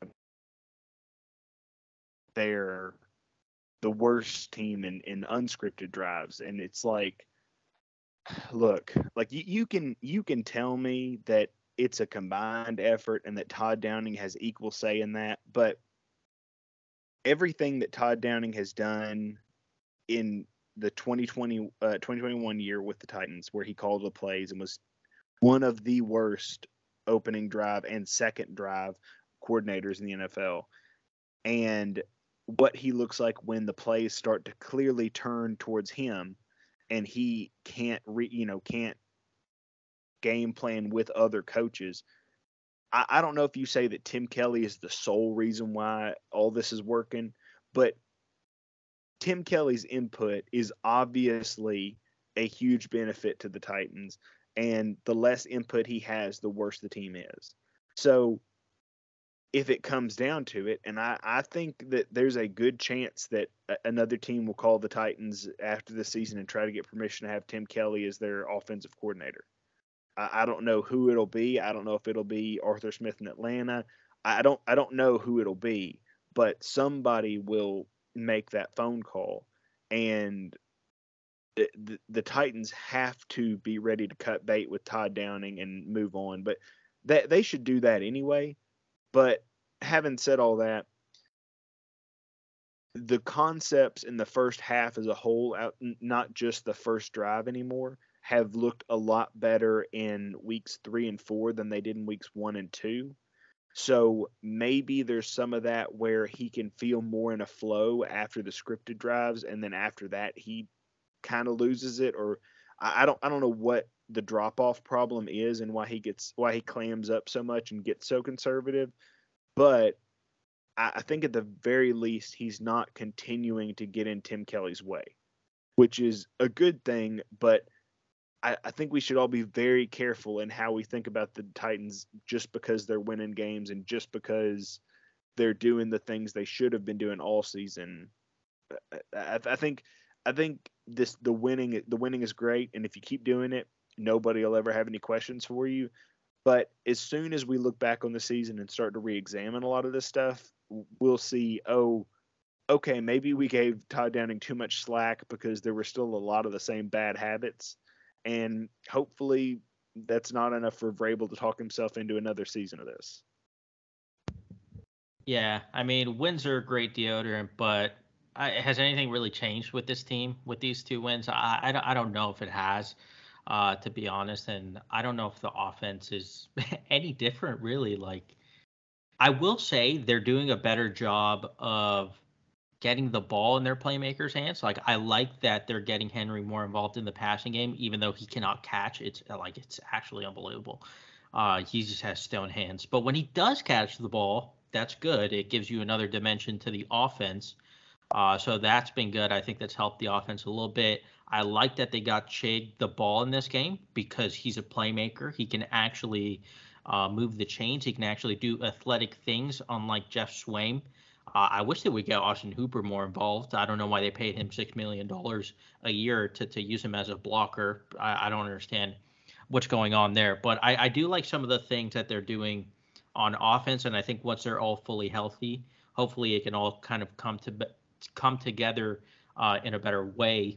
They're the worst team in, in unscripted drives. And it's like, look, like you, you can you can tell me that it's a combined effort and that Todd Downing has equal say in that, but everything that Todd Downing has done in the twenty twenty, uh, twenty twenty-one year with the Titans, where he called the plays and was one of the worst opening drive and second drive coordinators in the N F L. And what he looks like when the plays start to clearly turn towards him and he can't re, you know, can't game plan with other coaches. I, I don't know if you say that Tim Kelly is the sole reason why all this is working, but Tim Kelly's input is obviously a huge benefit to the Titans, and the less input he has, the worse the team is. So if it comes down to it, and I, I think that there's a good chance that a, another team will call the Titans after the season and try to get permission to have Tim Kelly as their offensive coordinator. I, I don't know who it'll be. I don't know if it'll be Arthur Smith in Atlanta. I don't I don't know who it'll be, but somebody will make that phone call, and the, the, the Titans have to be ready to cut bait with Todd Downing and move on. But that they should do that anyway. But having said all that, the concepts in the first half as a whole, out, not just the first drive anymore, have looked a lot better in weeks three and four than they did in weeks one and two. So maybe there's some of that where he can feel more in a flow after the scripted drives, and then after that he kind of loses it. Or I, I don't I don't know what the drop off problem is and why he gets why he clams up so much and gets so conservative. But I, I think at the very least he's not continuing to get in Tim Kelly's way, which is a good thing. But I, I think we should all be very careful in how we think about the Titans just because they're winning games and just because they're doing the things they should have been doing all season. I, I think I think this the winning the winning is great, and if you keep doing it, nobody will ever have any questions for you. But as soon as we look back on the season and start to re-examine a lot of this stuff, we'll see, oh, okay, maybe we gave Todd Downing too much slack because there were still a lot of the same bad habits. And hopefully that's not enough for Vrabel to talk himself into another season of this. Yeah, I mean, wins are a great deodorant, but I, has anything really changed with this team, with these two wins? I, I, don't, I don't know if it has, uh, to be honest, and I don't know if the offense is any different, really. Like, I will say they're doing a better job of getting the ball in their playmakers' hands. Like, I like that they're getting Henry more involved in the passing game, even though he cannot catch. It's like it's actually unbelievable. Uh, he just has stone hands. But when he does catch the ball, that's good. It gives you another dimension to the offense. Uh, so that's been good. I think that's helped the offense a little bit. I like that they got Chig the ball in this game because he's a playmaker. He can actually uh, move the chains. He can actually do athletic things, unlike Jeff Swaim. Uh, I wish they would get Austin Hooper more involved. I don't know why they paid him six million dollars a year to, to use him as a blocker. I, I don't understand what's going on there. But I, I do like some of the things that they're doing on offense, and I think once they're all fully healthy, hopefully it can all kind of come to come together uh, in a better way.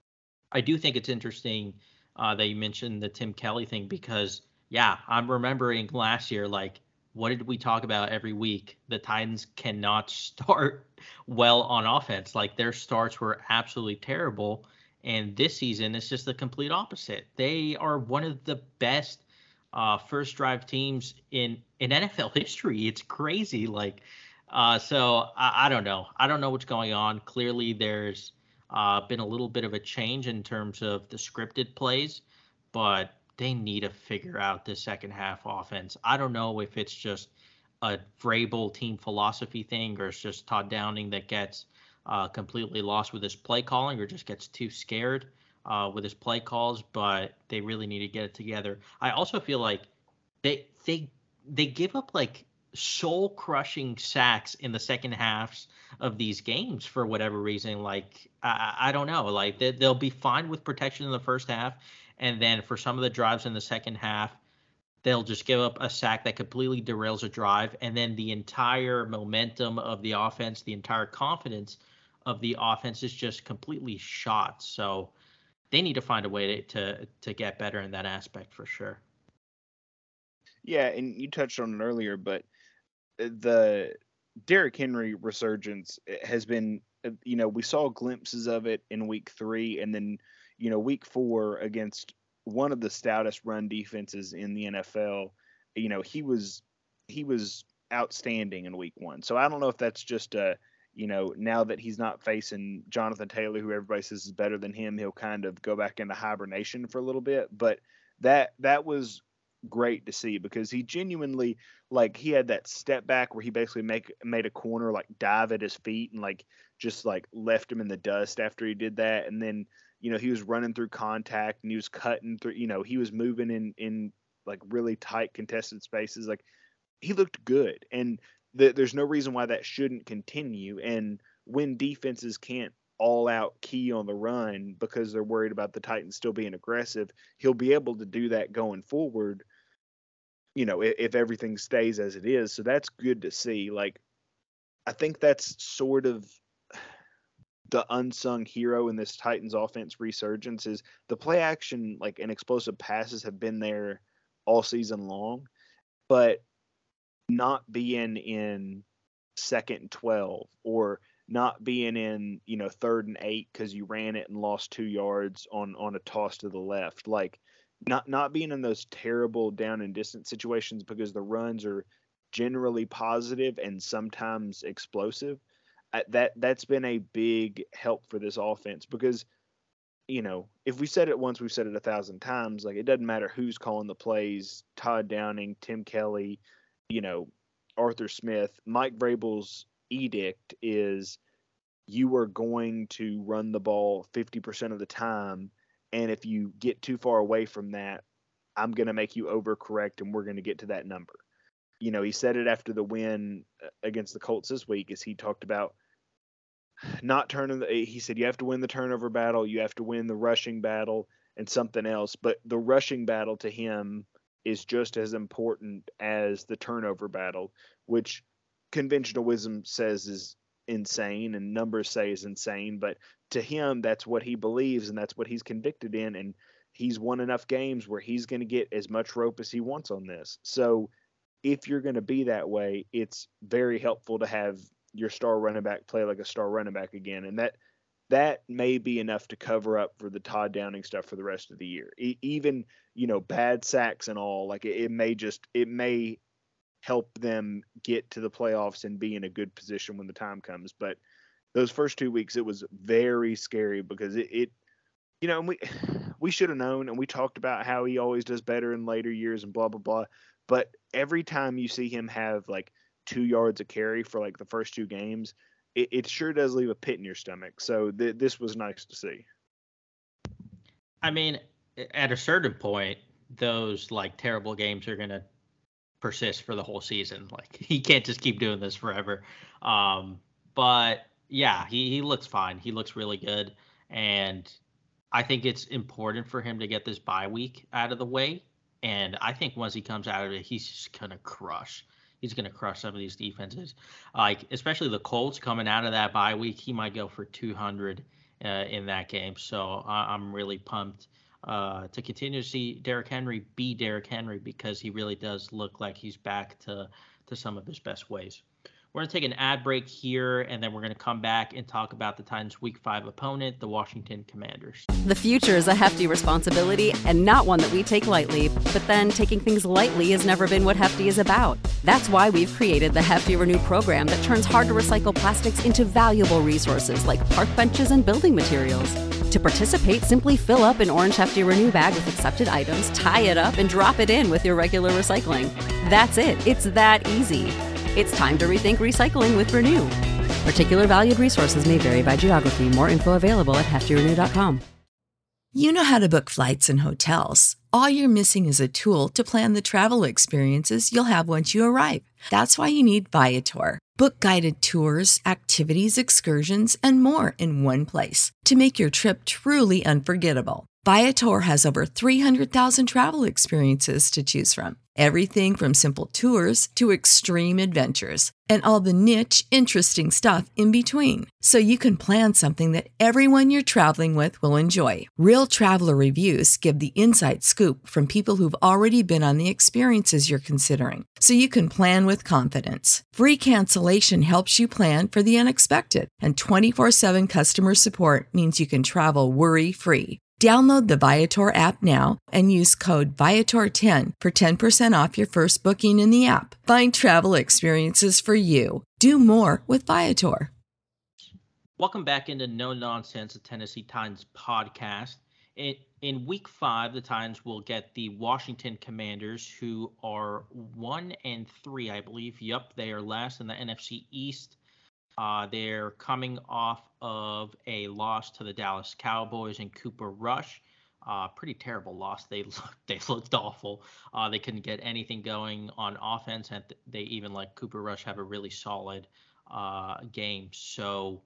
I do think it's interesting uh, that you mentioned the Tim Kelly thing because, yeah, I'm remembering last year, like, what did we talk about every week? The Titans cannot start well on offense. Like, their starts were absolutely terrible. And this season, it's just the complete opposite. They are one of the best uh, first drive teams in, in N F L history. It's crazy. Like, uh, so I, I don't know. I don't know what's going on. Clearly, there's uh, been a little bit of a change in terms of the scripted plays, but they need to figure out the second half offense. I don't know if it's just a Vrabel team philosophy thing or it's just Todd Downing that gets uh, completely lost with his play calling or just gets too scared uh, with his play calls, but they really need to get it together. I also feel like they they they give up like soul crushing sacks in the second halves of these games for whatever reason. Like, I, I don't know, like they, they'll be fine with protection in the first half. And then for some of the drives in the second half, they'll just give up a sack that completely derails a drive. And then the entire momentum of the offense, the entire confidence of the offense is just completely shot. So they need to find a way to, to, to get better in that aspect for sure. Yeah, and you touched on it earlier, but the Derrick Henry resurgence has been, you know, we saw glimpses of it in week three, and then, you know, week four against one of the stoutest run defenses in the N F L, you know, he was he was outstanding in week one. So I don't know if that's just a, you know, now that he's not facing Jonathan Taylor, who everybody says is better than him, he'll kind of go back into hibernation for a little bit. But that that was great to see, because he genuinely, like, he had that step back where he basically make made a corner like dive at his feet and like just like left him in the dust after he did that. And then, you know, he was running through contact and he was cutting through, you know, he was moving in in like really tight contested spaces. Like, he looked good, and th- there's no reason why that shouldn't continue. And when defenses can't all out key on the run because they're worried about the Titans still being aggressive, he'll be able to do that going forward, you know, if, if everything stays as it is. So that's good to see. Like, I think that's sort of the unsung hero in this Titans offense resurgence is the play action, like, and explosive passes have been there all season long, but not being in second and twelve, or not being in, you know, third and eight because you ran it and lost two yards on, on a toss to the left. Like, not, not being in those terrible down and distance situations because the runs are generally positive and sometimes explosive. Uh, that, that's been a big help for this offense, because, you know, if we said it once, we've said it a thousand times. Like, it doesn't matter who's calling the plays, Todd Downing, Tim Kelly, you know, Arthur Smith. Mike Vrabel's edict is you are going to run the ball fifty percent of the time, and if you get too far away from that, I'm going to make you overcorrect and we're going to get to that number. You know, he said it after the win against the Colts this week, as he talked about not turning the, he said you have to win the turnover battle, you have to win the rushing battle and something else, but the rushing battle to him is just as important as the turnover battle, which conventional wisdom says is insane and numbers say is insane, but to him that's what he believes and that's what he's convicted in, and he's won enough games where he's going to get as much rope as he wants on this. So if you're going to be that way, it's very helpful to have your star running back play like a star running back again, and that that may be enough to cover up for the Todd Downing stuff for the rest of the year. E- even, you know, bad sacks and all, like it, it may just, it may help them get to the playoffs and be in a good position when the time comes. But those first two weeks, it was very scary because it, it you know, and we, we should have known, and we talked about how he always does better in later years and blah, blah, blah. But every time you see him have like two yards of carry for like the first two games, it, it sure does leave a pit in your stomach. So th- this was nice to see. I mean, at a certain point, those like terrible games are going to persist for the whole season. Like, he can't just keep doing this forever. Um, but yeah, he, he looks fine. He looks really good. And I think it's important for him to get this bye week out of the way. And I think once he comes out of it, he's just going to crush. He's going to crush some of these defenses, like especially the Colts coming out of that bye week. He might go for two hundred uh, in that game. So uh, I'm really pumped uh, to continue to see Derrick Henry be Derrick Henry, because he really does look like he's back to, to some of his best ways. We're going to take an ad break here, and then we're going to come back and talk about the Titans' Week five opponent, the Washington Commanders. The future is a hefty responsibility and not one that we take lightly, but then taking things lightly has never been what Hefty is about. That's why we've created the Hefty Renew program that turns hard-to-recycle plastics into valuable resources like park benches and building materials. To participate, simply fill up an orange Hefty Renew bag with accepted items, tie it up, and drop it in with your regular recycling. That's it. It's that easy. It's time to rethink recycling with Renew. Particular valued resources may vary by geography. More info available at hefty renew dot com. You know how to book flights and hotels. All you're missing is a tool to plan the travel experiences you'll have once you arrive. That's why you need Viator. Book guided tours, activities, excursions, and more in one place to make your trip truly unforgettable. Viator has over three hundred thousand travel experiences to choose from. Everything from simple tours to extreme adventures, and all the niche, interesting stuff in between. So you can plan something that everyone you're traveling with will enjoy. Real traveler reviews give the inside scoop from people who've already been on the experiences you're considering. So you can plan with confidence. Free cancellation helps you plan for the unexpected. And twenty-four seven customer support means you can travel worry-free. Download the Viator app now and use code Viator ten for ten percent off your first booking in the app. Find travel experiences for you. Do more with Viator. Welcome back into No Nonsense, a Tennessee Titans podcast. In, in week five, the Titans will get the Washington Commanders, who are one and three, I believe. Yup, they are last in the N F C East. Uh, they're coming off of a loss to the Dallas Cowboys and Cooper Rush. Uh, pretty terrible loss. They looked, they looked awful. Uh, they couldn't get anything going on offense, and they even let Cooper Rush have a really solid uh, game. So,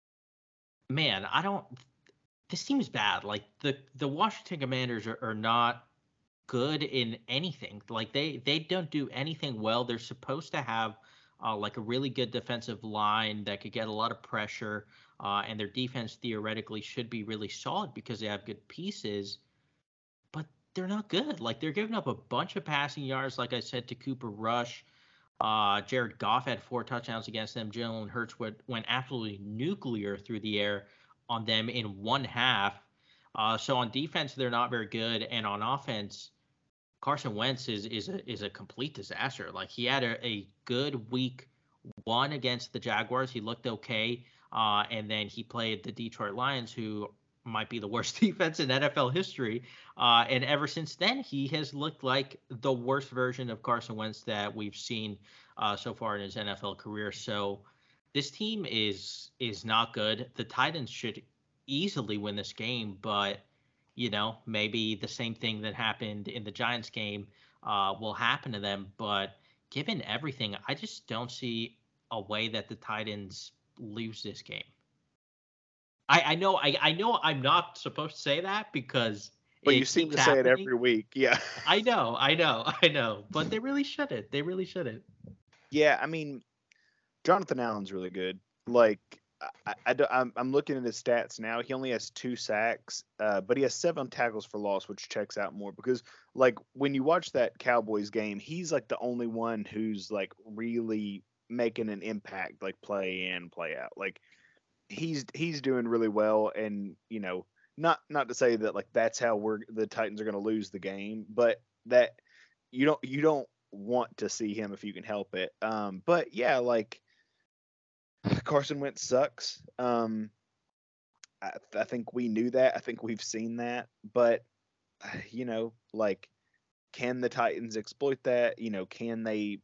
man, I don't. This team is bad. Like the the Washington Commanders are, are not good in anything. Like they they don't do anything well. They're supposed to have uh, like a really good defensive line that could get a lot of pressure, uh, and their defense theoretically should be really solid because they have good pieces. But they're not good. Like they're giving up a bunch of passing yards. Like I said, to Cooper Rush. Uh, Jared Goff had four touchdowns against them. Jalen Hurts went, went absolutely nuclear through the air on them in one half. Uh, so on defense, they're not very good, and on offense, Carson Wentz is is a is a complete disaster. Like he had a, a good week one against the Jaguars. He looked okay, uh, and then he played the Detroit Lions, who might be the worst defense in N F L history. Uh, and ever since then, he has looked like the worst version of Carson Wentz that we've seen uh, so far in his N F L career. So this team is is not good. The Titans should easily win this game, but you know, maybe the same thing that happened in the Giants game uh, will happen to them. But given everything, I just don't see a way that the Titans lose this game. I, I know I, I know I'm not supposed to say that because but you seem to happening. say it every week. Yeah. I know, I know, I know. But they really shouldn't. They really shouldn't. Yeah, I mean, Jonathan Allen's really good. Like, I, I, I'm, I'm looking at his stats now. He only has two sacks, uh, but he has seven tackles for loss, which checks out more because, like, when you watch that Cowboys game, he's like the only one who's like really making an impact, like play in, play out. Like, he's he's doing really well, and you know, not not to say that like that's how we're the Titans are going to lose the game, but that you don't you don't want to see him if you can help it. Um, but yeah, like. Carson Wentz sucks. Um, I, I think we knew that. I think we've seen that. But, you know, like, can the Titans exploit that? You know, can they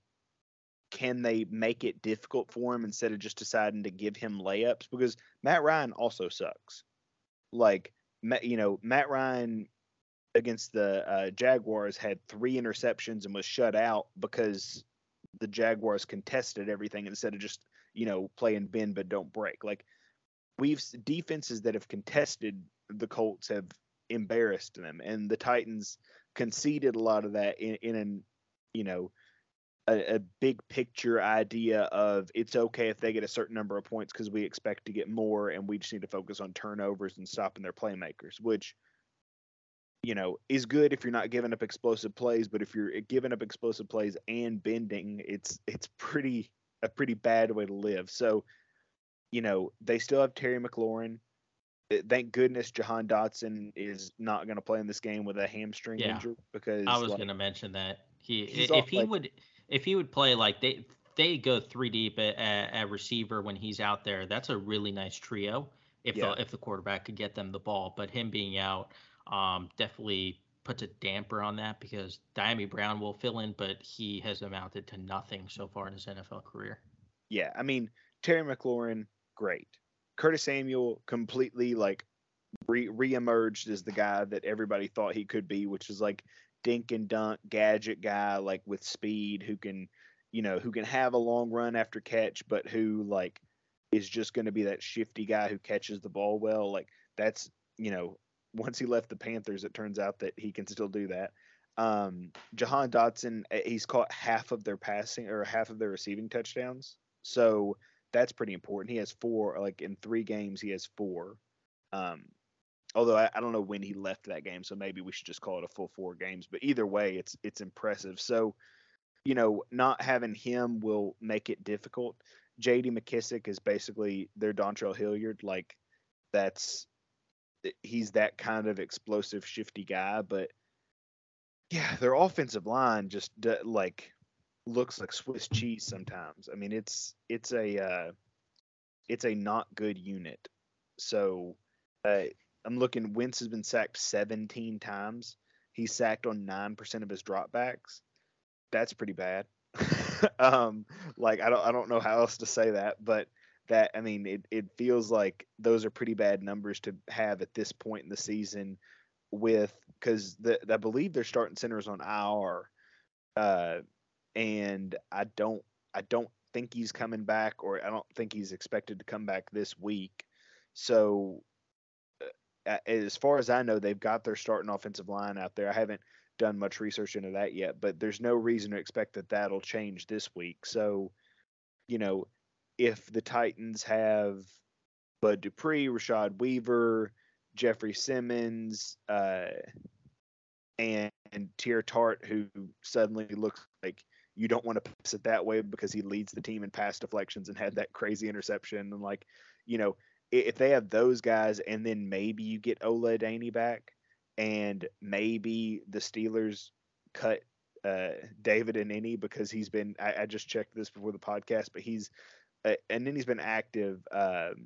can they make it difficult for him instead of just deciding to give him layups? Because Matt Ryan also sucks. Like, you know, Matt Ryan against the uh, Jaguars had three interceptions and was shut out because the Jaguars contested everything instead of just you know, playing bend but don't break. Like we've defenses that have contested the Colts have embarrassed them, and the Titans conceded a lot of that in, in an you know a, a big picture idea of it's okay if they get a certain number of points because we expect to get more, and we just need to focus on turnovers and stopping their playmakers, which you know is good if you're not giving up explosive plays, but if you're giving up explosive plays and bending, it's it's pretty. a pretty bad way to live. So, you know, they still have Terry McLaurin. Thank goodness Jahan Dotson is not going to play in this game with a hamstring yeah. injury because I was like, going to mention that he if off, he like, would if he would play like they they go three deep at, at receiver when he's out there. That's a really nice trio if yeah. the if the quarterback could get them the ball. But him being out um, definitely puts a damper on that because Dyami Brown will fill in, but he has amounted to nothing so far in his N F L career. Yeah, I mean, Terry McLaurin, great. Curtis Samuel completely like re reemerged as the guy that everybody thought he could be, which is like dink and dunk gadget guy, like with speed, who can, you know, who can have a long run after catch, but who like is just going to be that shifty guy who catches the ball well. Like that's, you know, once he left the Panthers, it turns out that he can still do that. Um, Jahan Dotson, he's caught half of their passing or half of their receiving touchdowns. So that's pretty important. He has four, like in three games, he has four. Um, although I, I don't know when he left that game, so maybe we should just call it a full four games. But either way, it's it's impressive. So, you know, not having him will make it difficult. J D McKissick is basically their Dontrell Hilliard. Like that's he's that kind of explosive, shifty guy. But yeah, their offensive line just like looks like Swiss cheese sometimes. I mean, it's it's a uh, it's a not good unit. So uh, I'm looking. Wentz has been sacked seventeen times. He's sacked on nine percent of his dropbacks. That's pretty bad. um, like I don't I don't know how else to say that, but that I mean it it feels like those are pretty bad numbers to have at this point in the season. With because the I believe they're starting centers on I R, uh, and I don't I don't think he's coming back, or I don't think he's expected to come back this week. So uh, as far as I know, they've got their starting offensive line out there. I haven't done much research into that yet, but there's no reason to expect that that'll change this week. So, you know, if the Titans have Bud Dupree, Rashad Weaver, Jeffrey Simmons, uh, and, and Tier Tart, who suddenly looks like you don't want to pass it that way because he leads the team in pass deflections and had that crazy interception. And like, you know, if they have those guys, and then maybe you get Ola Adaney back, and maybe the Steelers cut uh, David Anenih because he's been. I, I just checked this before the podcast, but he's uh, and then he's been active um,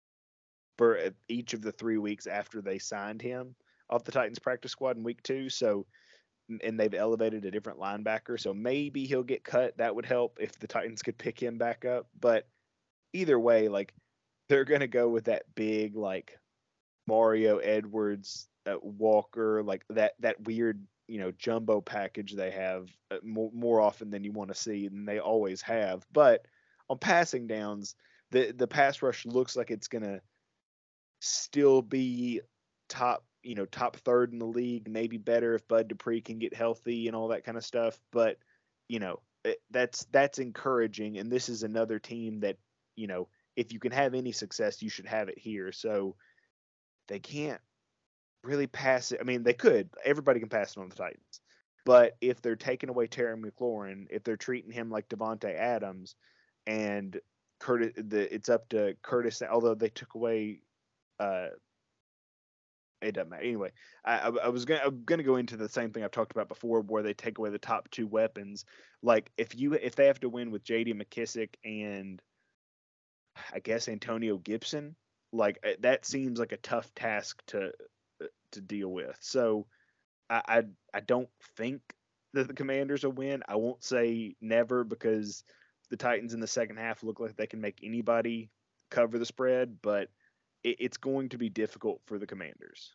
for each of the three weeks after they signed him off the Titans practice squad in week two. So, and they've elevated a different linebacker, so maybe he'll get cut. That would help if the Titans could pick him back up. But either way, like they're gonna go with that big like Mario Edwards. Uh, Walker, like that that weird, you know, jumbo package they have uh, more, more often than you want to see, and they always have. But on passing downs, the the pass rush looks like it's gonna still be top, you know, top third in the league, maybe better if Bud Dupree can get healthy and all that kind of stuff. But you know, it, that's that's encouraging, and this is another team that, you know, if you can have any success, you should have it here. So they can't really pass it. I mean, they could. Everybody can pass it on the Titans. But if they're taking away Terry McLaurin, if they're treating him like Devontae Adams, and Curtis, the it's up to Curtis. Although they took away, uh, it doesn't matter. Anyway, I, I, I was gonna I'm gonna go into the same thing I've talked about before, where they take away the top two weapons. Like if you if they have to win with J D McKissic and I guess Antonio Gibson, like that seems like a tough task to. to deal with. So I, I I don't think that the Commanders will win. I won't say never, because the Titans in the second half look like they can make anybody cover the spread, but it, it's going to be difficult for the Commanders.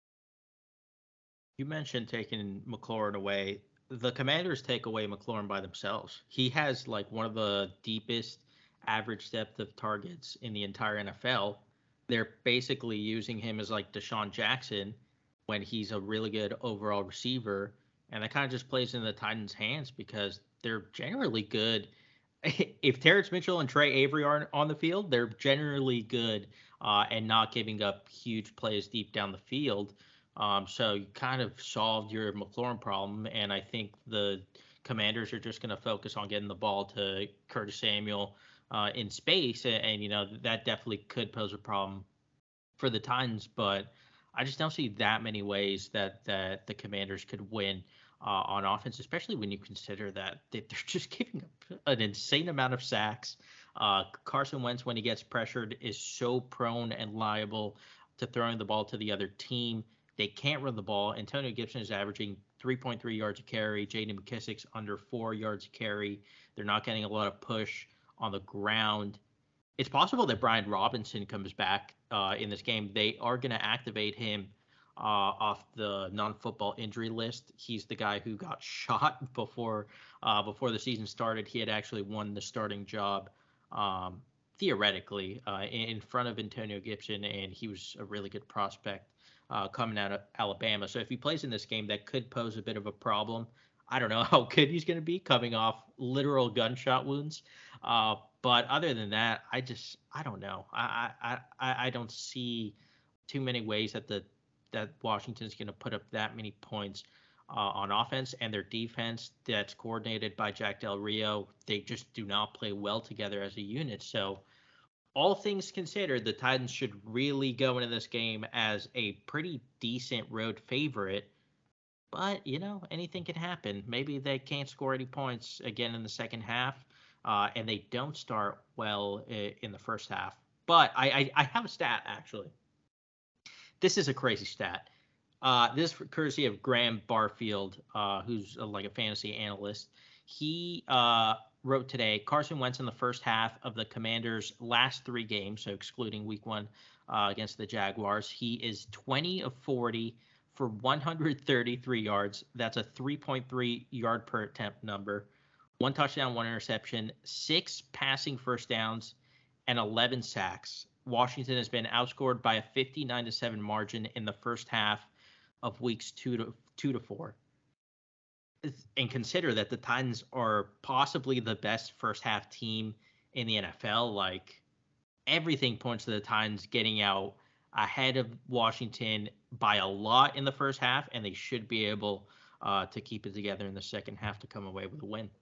You mentioned taking McLaurin away. The Commanders take away McLaurin by themselves. He has like one of the deepest average depth of targets in the entire N F L. They're basically using him as like Deshaun Jackson when he's a really good overall receiver. And that kind of just plays in the Titans' hands because they're generally good. If Terrence Mitchell and Trey Avery aren't on the field, they're generally good uh, and not giving up huge plays deep down the field. Um, so you kind of solved your McLaurin problem. And I think the Commanders are just going to focus on getting the ball to Curtis Samuel uh, in space. And, and, you know, that definitely could pose a problem for the Titans. But I just don't see that many ways that, that the Commanders could win uh, on offense, especially when you consider that they're just giving up an insane amount of sacks. Uh, Carson Wentz, when he gets pressured, is so prone and liable to throwing the ball to the other team. They can't run the ball. Antonio Gibson is averaging three point three yards a carry. J D McKissic's under four yards a carry. They're not getting a lot of push on the ground. It's possible that Brian Robinson comes back uh, in this game. They are going to activate him uh, off the non-football injury list. He's the guy who got shot before uh, before the season started. He had actually won the starting job um, theoretically uh, in front of Antonio Gibson, and he was a really good prospect uh, coming out of Alabama. So if he plays in this game, that could pose a bit of a problem. I don't know how good he's going to be coming off literal gunshot wounds. Uh, but other than that, I just, I don't know. I, I, I, I don't see too many ways that the, that Washington's going to put up that many points uh, on offense, and their defense that's coordinated by Jack Del Rio. They just do not play well together as a unit. So all things considered, the Titans should really go into this game as a pretty decent road favorite. But, you know, anything can happen. Maybe they can't score any points again in the second half, uh, and they don't start well in the first half. But I, I, I have a stat, actually. This is a crazy stat. Uh, this is courtesy of Graham Barfield, uh, who's a, like a fantasy analyst. He uh, wrote today, Carson Wentz in the first half of the Commanders' last three games, so excluding week one uh, against the Jaguars, he is twenty of forty for one hundred thirty-three yards. That's a three point three yard per attempt number. One touchdown, one interception, six passing first downs, and eleven sacks. Washington has been outscored by a fifty-nine to seven margin in the first half of weeks two to two to four. And consider that the Titans are possibly the best first half team in the N F L. Like, everything points to the Titans getting out ahead of Washington by a lot in the first half, and they should be able uh, to keep it together in the second half to come away with a win.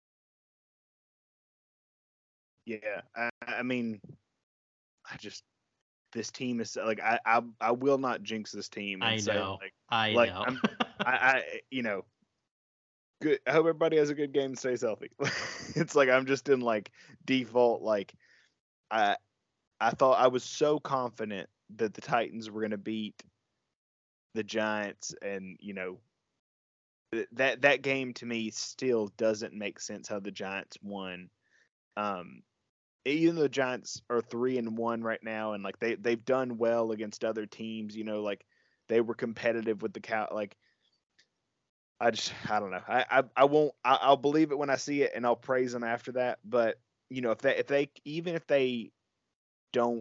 Yeah, I, I mean, I just this team is like I I, I will not jinx this team. And I say, know. Like, I like, know. I'm, I, I you know, good. I hope everybody has a good game and stays healthy. It's like I'm just in like default. Like I I thought I was so confident that the Titans were going to beat the Giants, and you know that that game to me still doesn't make sense how the Giants won. Um, even though the Giants are three and one right now, and like they they've done well against other teams, you know, like they were competitive with the cow. Like I just I don't know. I I, I won't. I, I'll believe it when I see it, and I'll praise them after that. But you know, if they if they even if they don't.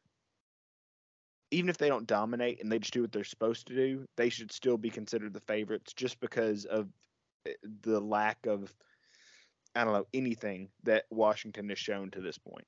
Even if they don't dominate and they just do what they're supposed to do, they should still be considered the favorites just because of the lack of, I don't know, anything that Washington has shown to this point.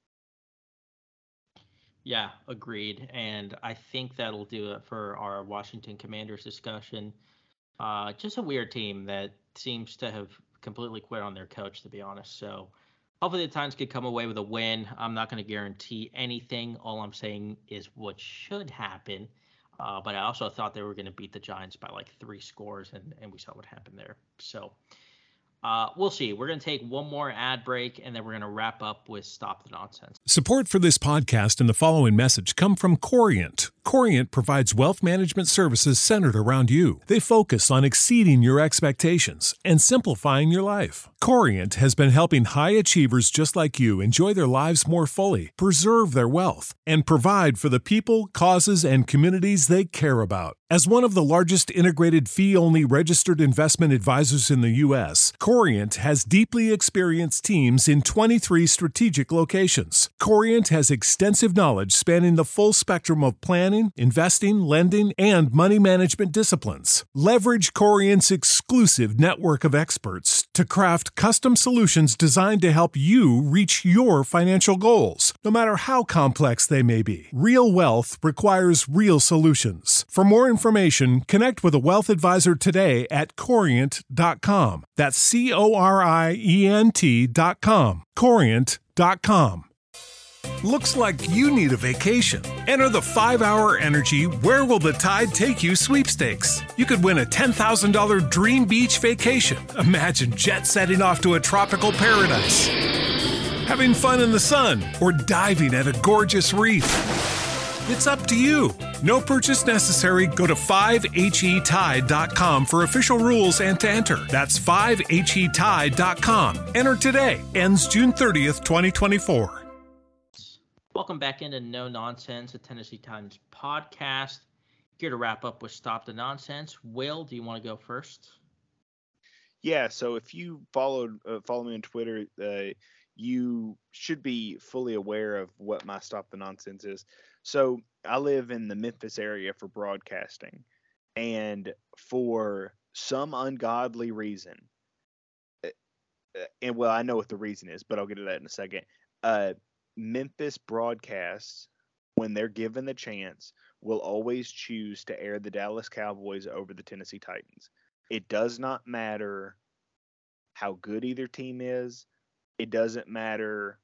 Yeah, agreed. And I think that'll do it for our Washington Commanders discussion. Uh, just a weird team that seems to have completely quit on their coach, to be honest. So hopefully the Titans could come away with a win. I'm not going to guarantee anything. All I'm saying is what should happen. Uh, but I also thought they were going to beat the Giants by like three scores, and, and we saw what happened there. So uh, we'll see. We're going to take one more ad break, and then we're going to wrap up with Stop the Nonsense. Support for this podcast and the following message come from Corient. Corient provides wealth management services centered around you. They focus on exceeding your expectations and simplifying your life. Corient has been helping high achievers just like you enjoy their lives more fully, preserve their wealth, and provide for the people, causes, and communities they care about. As one of the largest integrated fee-only registered investment advisors in the U S, Corient has deeply experienced teams in twenty-three strategic locations. Corient has extensive knowledge spanning the full spectrum of planning, investing, lending, and money management disciplines. Leverage Corient's exclusive network of experts to craft custom solutions designed to help you reach your financial goals, no matter how complex they may be. Real wealth requires real solutions. For more information, connect with a wealth advisor today at corient dot com. That's C O R I E N T dot com. corient dot com. Looks like you need a vacation. Enter the five hour Energy Where Will the Tide Take You sweepstakes. You could win a ten thousand dollars dream beach vacation. Imagine jet setting off to a tropical paradise, having fun in the sun, or diving at a gorgeous reef. It's up to you. No purchase necessary. Go to five H E tide dot com for official rules and to enter. That's five H E tide dot com. Enter today. Ends June thirtieth, twenty twenty-four. Welcome back into No Nonsense, a Tennessee Titans podcast. Here to wrap up with Stop the Nonsense. Will, do you want to go first? Yeah, so if you followed uh, follow me on Twitter, uh, you should be fully aware of what my Stop the Nonsense is. So I live in the Memphis area for broadcasting, and for some ungodly reason, uh, and well, I know what the reason is, but I'll get to that in a second. Uh, Memphis broadcasts, when they're given the chance, will always choose to air the Dallas Cowboys over the Tennessee Titans. It does not matter how good either team is. It doesn't matter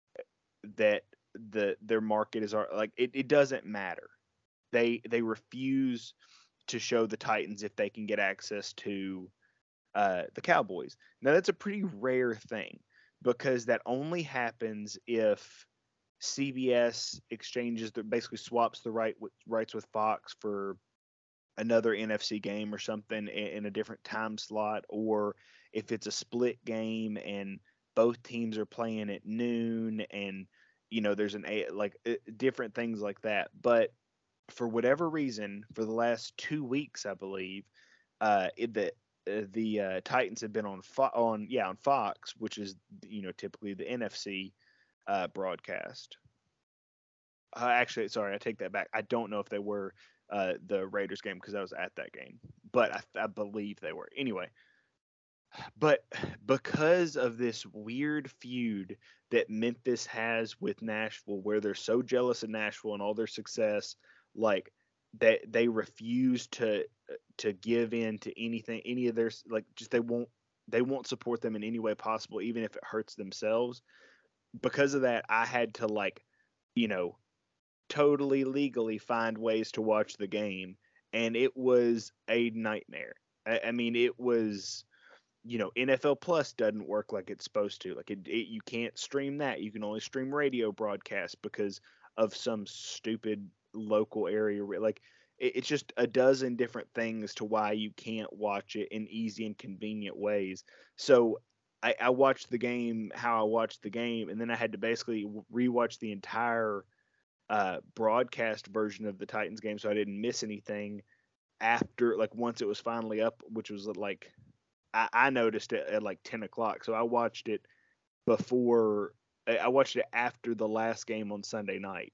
that the their market is like it, it doesn't matter. They they refuse to show the Titans if they can get access to uh, the Cowboys. Now that's a pretty rare thing, because that only happens if C B S exchanges the basically swaps the right rights with Fox for another N F C game or something in, in a different time slot, or if it's a split game and both teams are playing at noon, and you know there's an a like uh, different things like that. But for whatever reason, for the last two weeks, I believe, uh, it, the uh, the uh, Titans have been on Fo- on yeah on Fox, which is you know typically the N F C uh, broadcast. Uh, actually, sorry, I take that back. I don't know if they were uh, the Raiders game because I was at that game, but I, I believe they were. Anyway, but because of this weird feud that Memphis has with Nashville, where they're so jealous of Nashville and all their success, like they they refuse to to give in to anything, any of their like just they won't they won't support them in any way possible, even if it hurts themselves. Because of that, I had to like, you know, totally legally find ways to watch the game, and it was a nightmare. I, I mean, it was, you know, N F L Plus doesn't work like it's supposed to. Like it, it, you can't stream that. You can only stream radio broadcasts because of some stupid local area. Like it, it's just a dozen different things to why you can't watch it in easy and convenient ways. So I, I watched the game how I watched the game, and then I had to basically rewatch the entire uh, broadcast version of the Titans game, so I didn't miss anything after, like, once it was finally up, which was like I, I noticed it at like ten o'clock. So I watched it before. I watched it after the last game on Sunday night.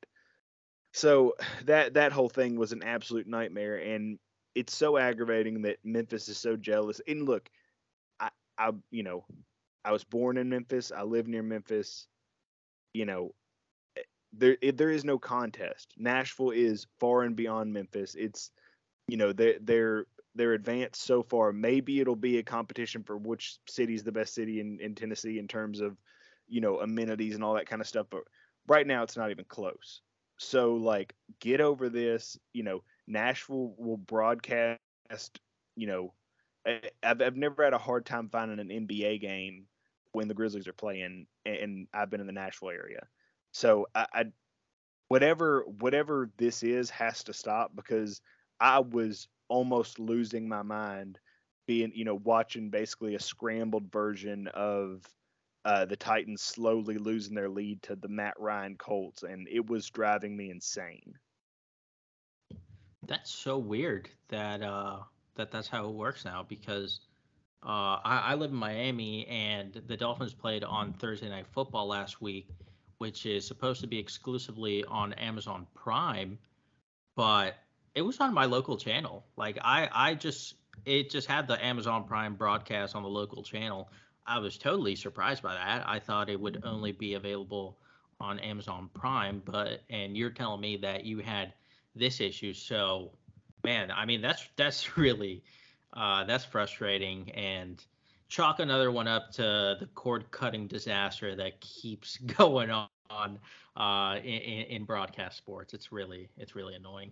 So that that whole thing was an absolute nightmare, and it's so aggravating that Memphis is so jealous. And look, I, I you know, I was born in Memphis. I live near Memphis. You know, there there is no contest. Nashville is far and beyond Memphis. It's you know they they're they're advanced so far. Maybe it'll be a competition for which city is the best city in, in Tennessee in terms of you know amenities and all that kind of stuff. But right now it's not even close. So like get over this. You know Nashville will broadcast. You know I've I've never had a hard time finding an N B A game when the Grizzlies are playing, and I've been in the Nashville area. So I, I whatever whatever this is has to stop, because I was almost losing my mind being, you know, watching basically a scrambled version of uh, the Titans slowly losing their lead to the Matt Ryan Colts, and it was driving me insane. That's so weird that uh, that that's how it works now, because uh, I, I live in Miami, and the Dolphins played on Thursday Night Football last week, which is supposed to be exclusively on Amazon Prime, but it was on my local channel. Like I, I just it just had the Amazon Prime broadcast on the local channel. I was totally surprised by that. I thought it would only be available on Amazon Prime, but and you're telling me that you had this issue. So, man, I mean that's that's really uh, that's frustrating, and chalk another one up to the cord cutting disaster that keeps going on uh, in, in broadcast sports. It's really it's really annoying.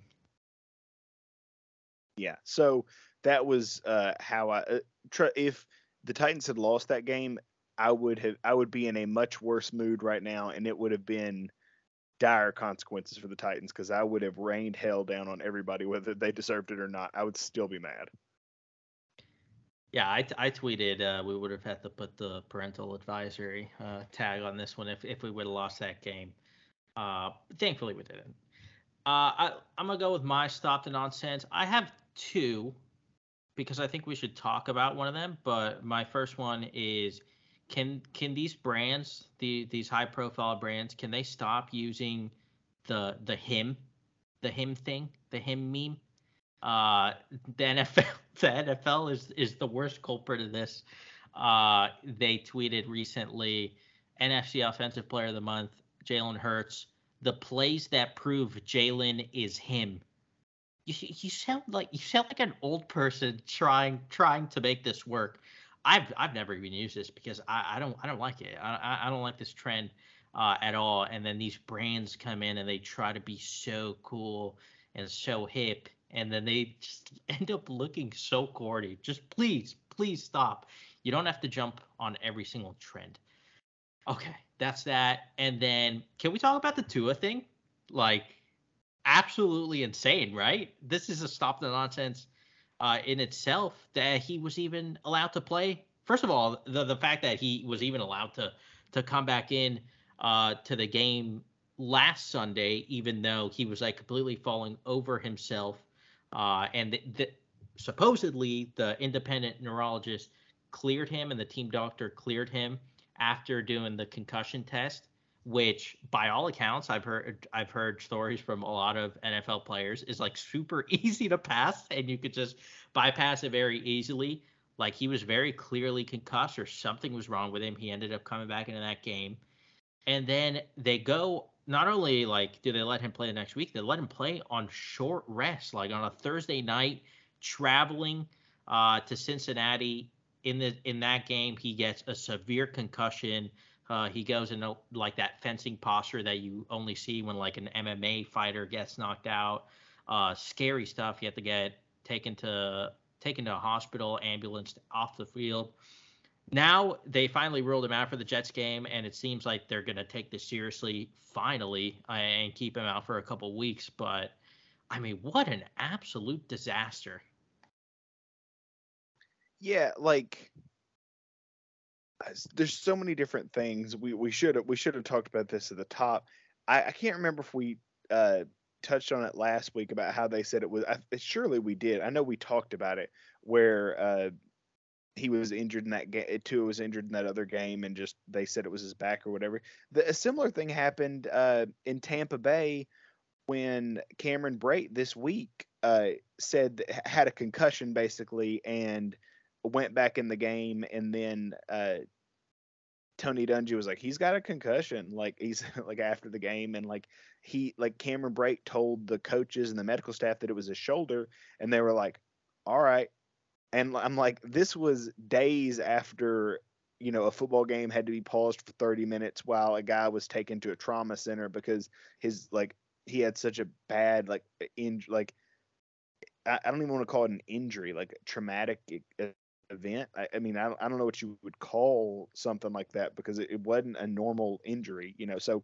Yeah. So that was uh, how I uh, tr- if the Titans had lost that game, I would have I would be in a much worse mood right now, and it would have been dire consequences for the Titans, because I would have rained hell down on everybody whether they deserved it or not. I would still be mad. Yeah, I, I tweeted uh, we would have had to put the parental advisory uh, tag on this one if, if we would have lost that game. Uh, thankfully, we didn't. Uh, I, I'm going to go with my stop the nonsense. I have two, because I think we should talk about one of them. But my first one is, can can these brands, the these high profile brands, can they stop using the the him, the him thing, the him meme? Uh, the N F L, the N F L is is the worst culprit of this. Uh, they tweeted recently, N F C Offensive Player of the Month, Jalen Hurts. The plays that prove Jalen is him. You, you sound like you sound like an old person trying trying to make this work. I've I've never even used this because I, I don't I don't like it. I I don't like this trend uh, at all. And then these brands come in and they try to be so cool and so hip, and then they just end up looking so corny. Just please, please stop. You don't have to jump on every single trend. Okay, that's that. And then can we talk about the Tua thing? Like, absolutely insane, right? This is a stop the nonsense uh, in itself that he was even allowed to play. First of all, the the fact that he was even allowed to to come back in uh, to the game last Sunday, even though he was like completely falling over himself, uh, and the, the, supposedly the independent neurologist cleared him and the team doctor cleared him after doing the concussion test, which by all accounts I've heard I've heard stories from a lot of N F L players is like super easy to pass and you could just bypass it very easily. Like he was very clearly concussed or something was wrong with him. He ended up coming back into that game. And then they go not only like do they let him play the next week, they let him play on short rest, like on a Thursday night, traveling uh, to Cincinnati. In the in that game, he gets a severe concussion. Uh, he goes into like that fencing posture that you only see when like an M M A fighter gets knocked out. Uh, scary stuff. You have to get taken to taken to a hospital, ambulance off the field. Now they finally ruled him out for the Jets game, and it seems like they're going to take this seriously finally uh, and keep him out for a couple weeks. But I mean, what an absolute disaster! Yeah, like there's so many different things. We we should have we should have talked about this at the top. I, I can't remember if we uh, touched on it last week about how they said it was. I, surely we did. I know we talked about it where uh, he was injured in that game. Tua was injured in that other game, and just they said it was his back or whatever. The, a similar thing happened uh, in Tampa Bay when Cameron Brate this week uh, said had a concussion basically and went back in the game, and then uh, Tony Dungy was like, he's got a concussion, like he's like after the game, and like he like Cameron Brate told the coaches and the medical staff that it was his shoulder, and they were like, all right. And I'm like, this was days after, you know, a football game had to be paused for thirty minutes while a guy was taken to a trauma center because his like he had such a bad like in like I, I don't even want to call it an injury, like traumatic event. I, I mean, I, I don't know what you would call something like that because it, it wasn't a normal injury, you know. So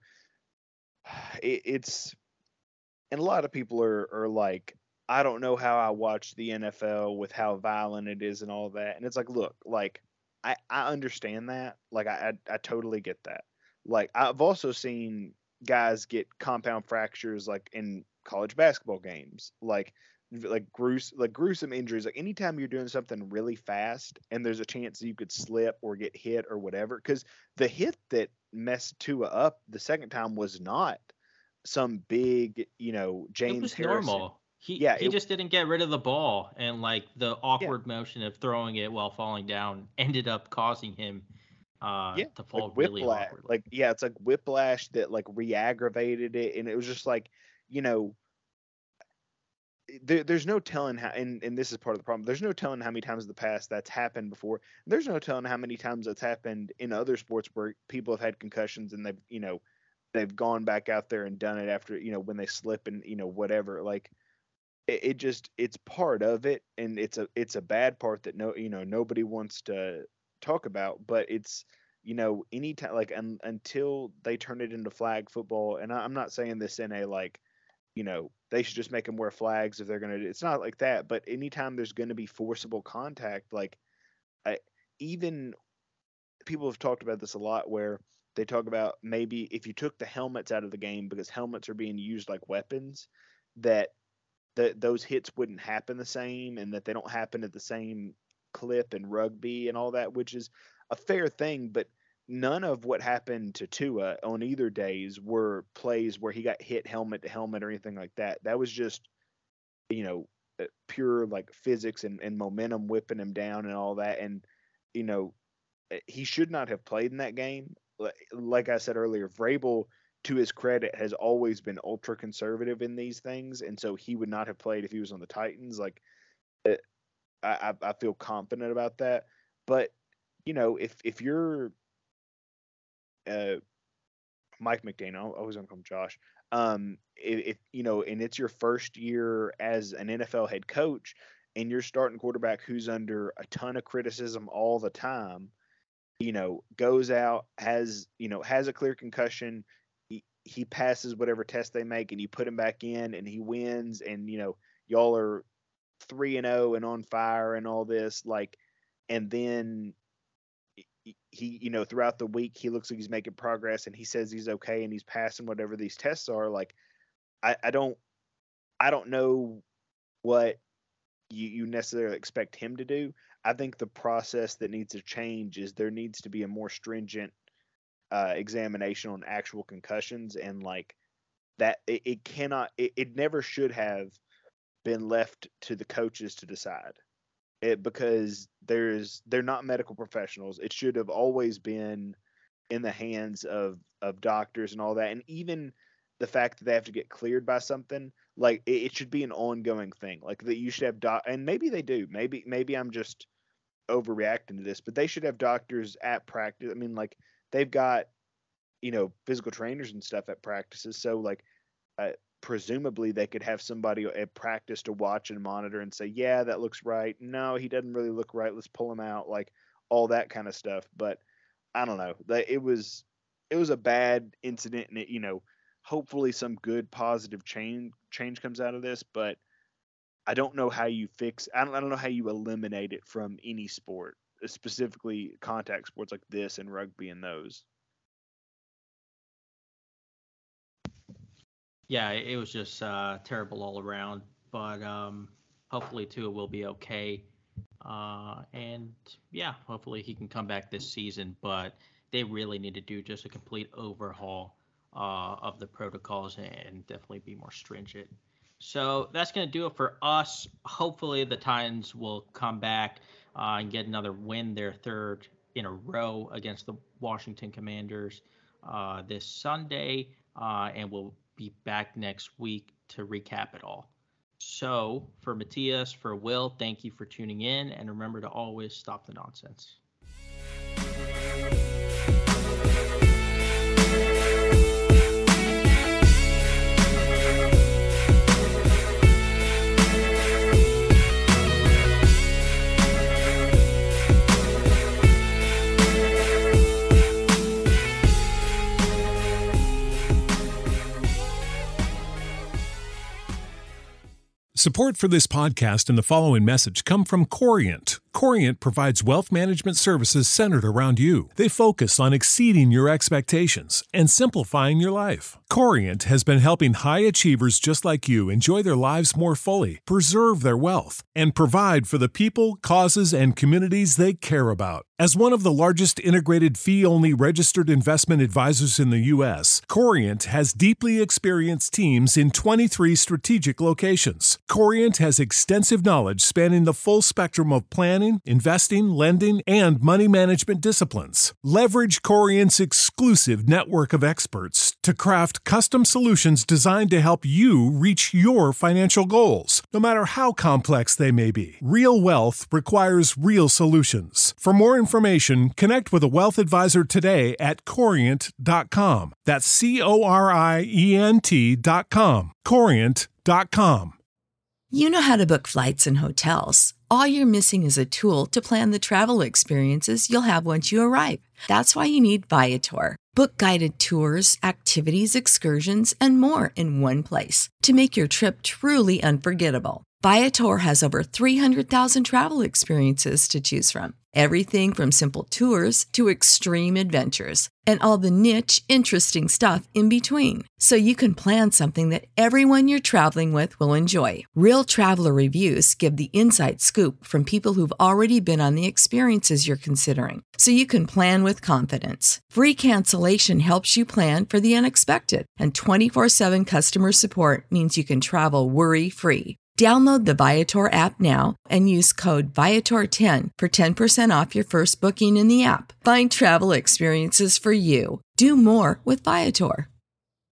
it, it's and a lot of people are are like, I don't know how I watch the N F L with how violent it is and all that. And it's like, look, like I, I understand that. Like I, I I totally get that. Like I've also seen guys get compound fractures like in college basketball games. Like like gruesome like gruesome injuries. Like anytime you're doing something really fast and there's a chance you could slip or get hit or whatever. Because the hit that messed Tua up the second time was not some big, you know, It James was Harrison. normal. He Yeah, he it, just didn't get rid of the ball, and like the yeah, awkward motion of throwing it while falling down ended up causing him uh yeah, to like fall really whiplash. awkwardly. Like yeah, it's like whiplash that like re-aggravated it, and it was just like, you know, there, there's no telling how, and, and this is part of the problem. There's no telling how many times in the past that's happened before. There's no telling how many times that's happened in other sports where people have had concussions and they've, you know, they've gone back out there and done it after, you know, when they slip and, you know, whatever. Like it, it just, it's part of it. And it's a, it's a bad part that no, you know, nobody wants to talk about, but it's, you know, anytime, like un, until they turn it into flag football. And I, I'm not saying this in a, like, you know, they should just make them wear flags if they're going to do it's not like that, but anytime there's going to be forcible contact, like I, even people have talked about this a lot where they talk about maybe if you took the helmets out of the game because helmets are being used like weapons, that the, those hits wouldn't happen the same and that they don't happen at the same clip in rugby and all that, which is a fair thing. But none of what happened to Tua on either days were plays where he got hit helmet to helmet or anything like that. That was just, you know, uh, pure like physics and, and momentum whipping him down and all that. And, you know, uh, he should not have played in that game. Like, like I said earlier, Vrabel, to his credit, has always been ultra conservative in these things. And so he would not have played if he was on the Titans. Like, uh, I, I feel confident about that. But, you know, if, if you're, uh, Mike McDaniel, I was going to call him Josh. Um, if, if you know, and it's your first year as an N F L head coach, and you're starting quarterback who's under a ton of criticism all the time, you know, goes out, has, you know, has a clear concussion. He, he passes whatever test they make and you put him back in and he wins. And, you know, y'all are three and oh and on fire and all this, like, and then he, you know, throughout the week, he looks like he's making progress and he says he's okay and he's passing whatever these tests are. Like, I, I don't, I don't know what you, you necessarily expect him to do. I think the process that needs to change is there needs to be a more stringent uh, examination on actual concussions, and like that, it, it cannot, it, it never should have been left to the coaches to decide it, because there's, they're not medical professionals. It should have always been in the hands of, of doctors and all that. And even the fact that they have to get cleared by something, like it, it should be an ongoing thing. Like that you should have doc, and maybe they do. Maybe maybe I'm just overreacting to this, but they should have doctors at practice. I mean, like they've got, you know, physical trainers and stuff at practices. So like, uh, presumably they could have somebody at practice to watch and monitor and say, yeah, that looks right. No, he doesn't really look right. Let's pull him out. Like all that kind of stuff. But I don't know. It was it was a bad incident, and it, you know, hopefully some good positive change change comes out of this, but I don't know how you fix I don't I don't know how you eliminate it from any sport, specifically contact sports like this and rugby and those. Yeah, it was just uh, terrible all around, but um, hopefully Tua will be okay. Uh, and yeah, hopefully he can come back this season, but they really need to do just a complete overhaul uh, of the protocols and definitely be more stringent. So that's going to do it for us. Hopefully the Titans will come back uh, and get another win, their third in a row against the Washington Commanders uh, this Sunday, uh, and we'll be back next week to recap it all. So for Matthias, for Will, thank you for tuning in, and remember to always stop the nonsense. Support for this podcast and the following message come from Corient. Corient provides wealth management services centered around you. They focus on exceeding your expectations and simplifying your life. Corient has been helping high achievers just like you enjoy their lives more fully, preserve their wealth, and provide for the people, causes, and communities they care about. As one of the largest integrated fee-only registered investment advisors in the U S, Corient has deeply experienced teams in twenty-three strategic locations. Corient has extensive knowledge spanning the full spectrum of planning, investing, lending, and money management disciplines. Leverage Corient's exclusive network of experts to craft custom solutions designed to help you reach your financial goals, no matter how complex they may be. Real wealth requires real solutions. For more information, connect with a wealth advisor today at corient dot com. That's C O R I E N T dot com. corient dot com. You know how to book flights and hotels. All you're missing is a tool to plan the travel experiences you'll have once you arrive. That's why you need Viator. Book guided tours, activities, excursions, and more in one place to make your trip truly unforgettable. Viator has over three hundred thousand travel experiences to choose from. Everything from simple tours to extreme adventures and all the niche, interesting stuff in between. So you can plan something that everyone you're traveling with will enjoy. Real traveler reviews give the inside scoop from people who've already been on the experiences you're considering. So you can plan with confidence. Free cancellation helps you plan for the unexpected. And twenty-four seven customer support means you can travel worry-free. Download the Viator app now and use code Viator ten for ten percent off your first booking in the app. Find travel experiences for you. Do more with Viator.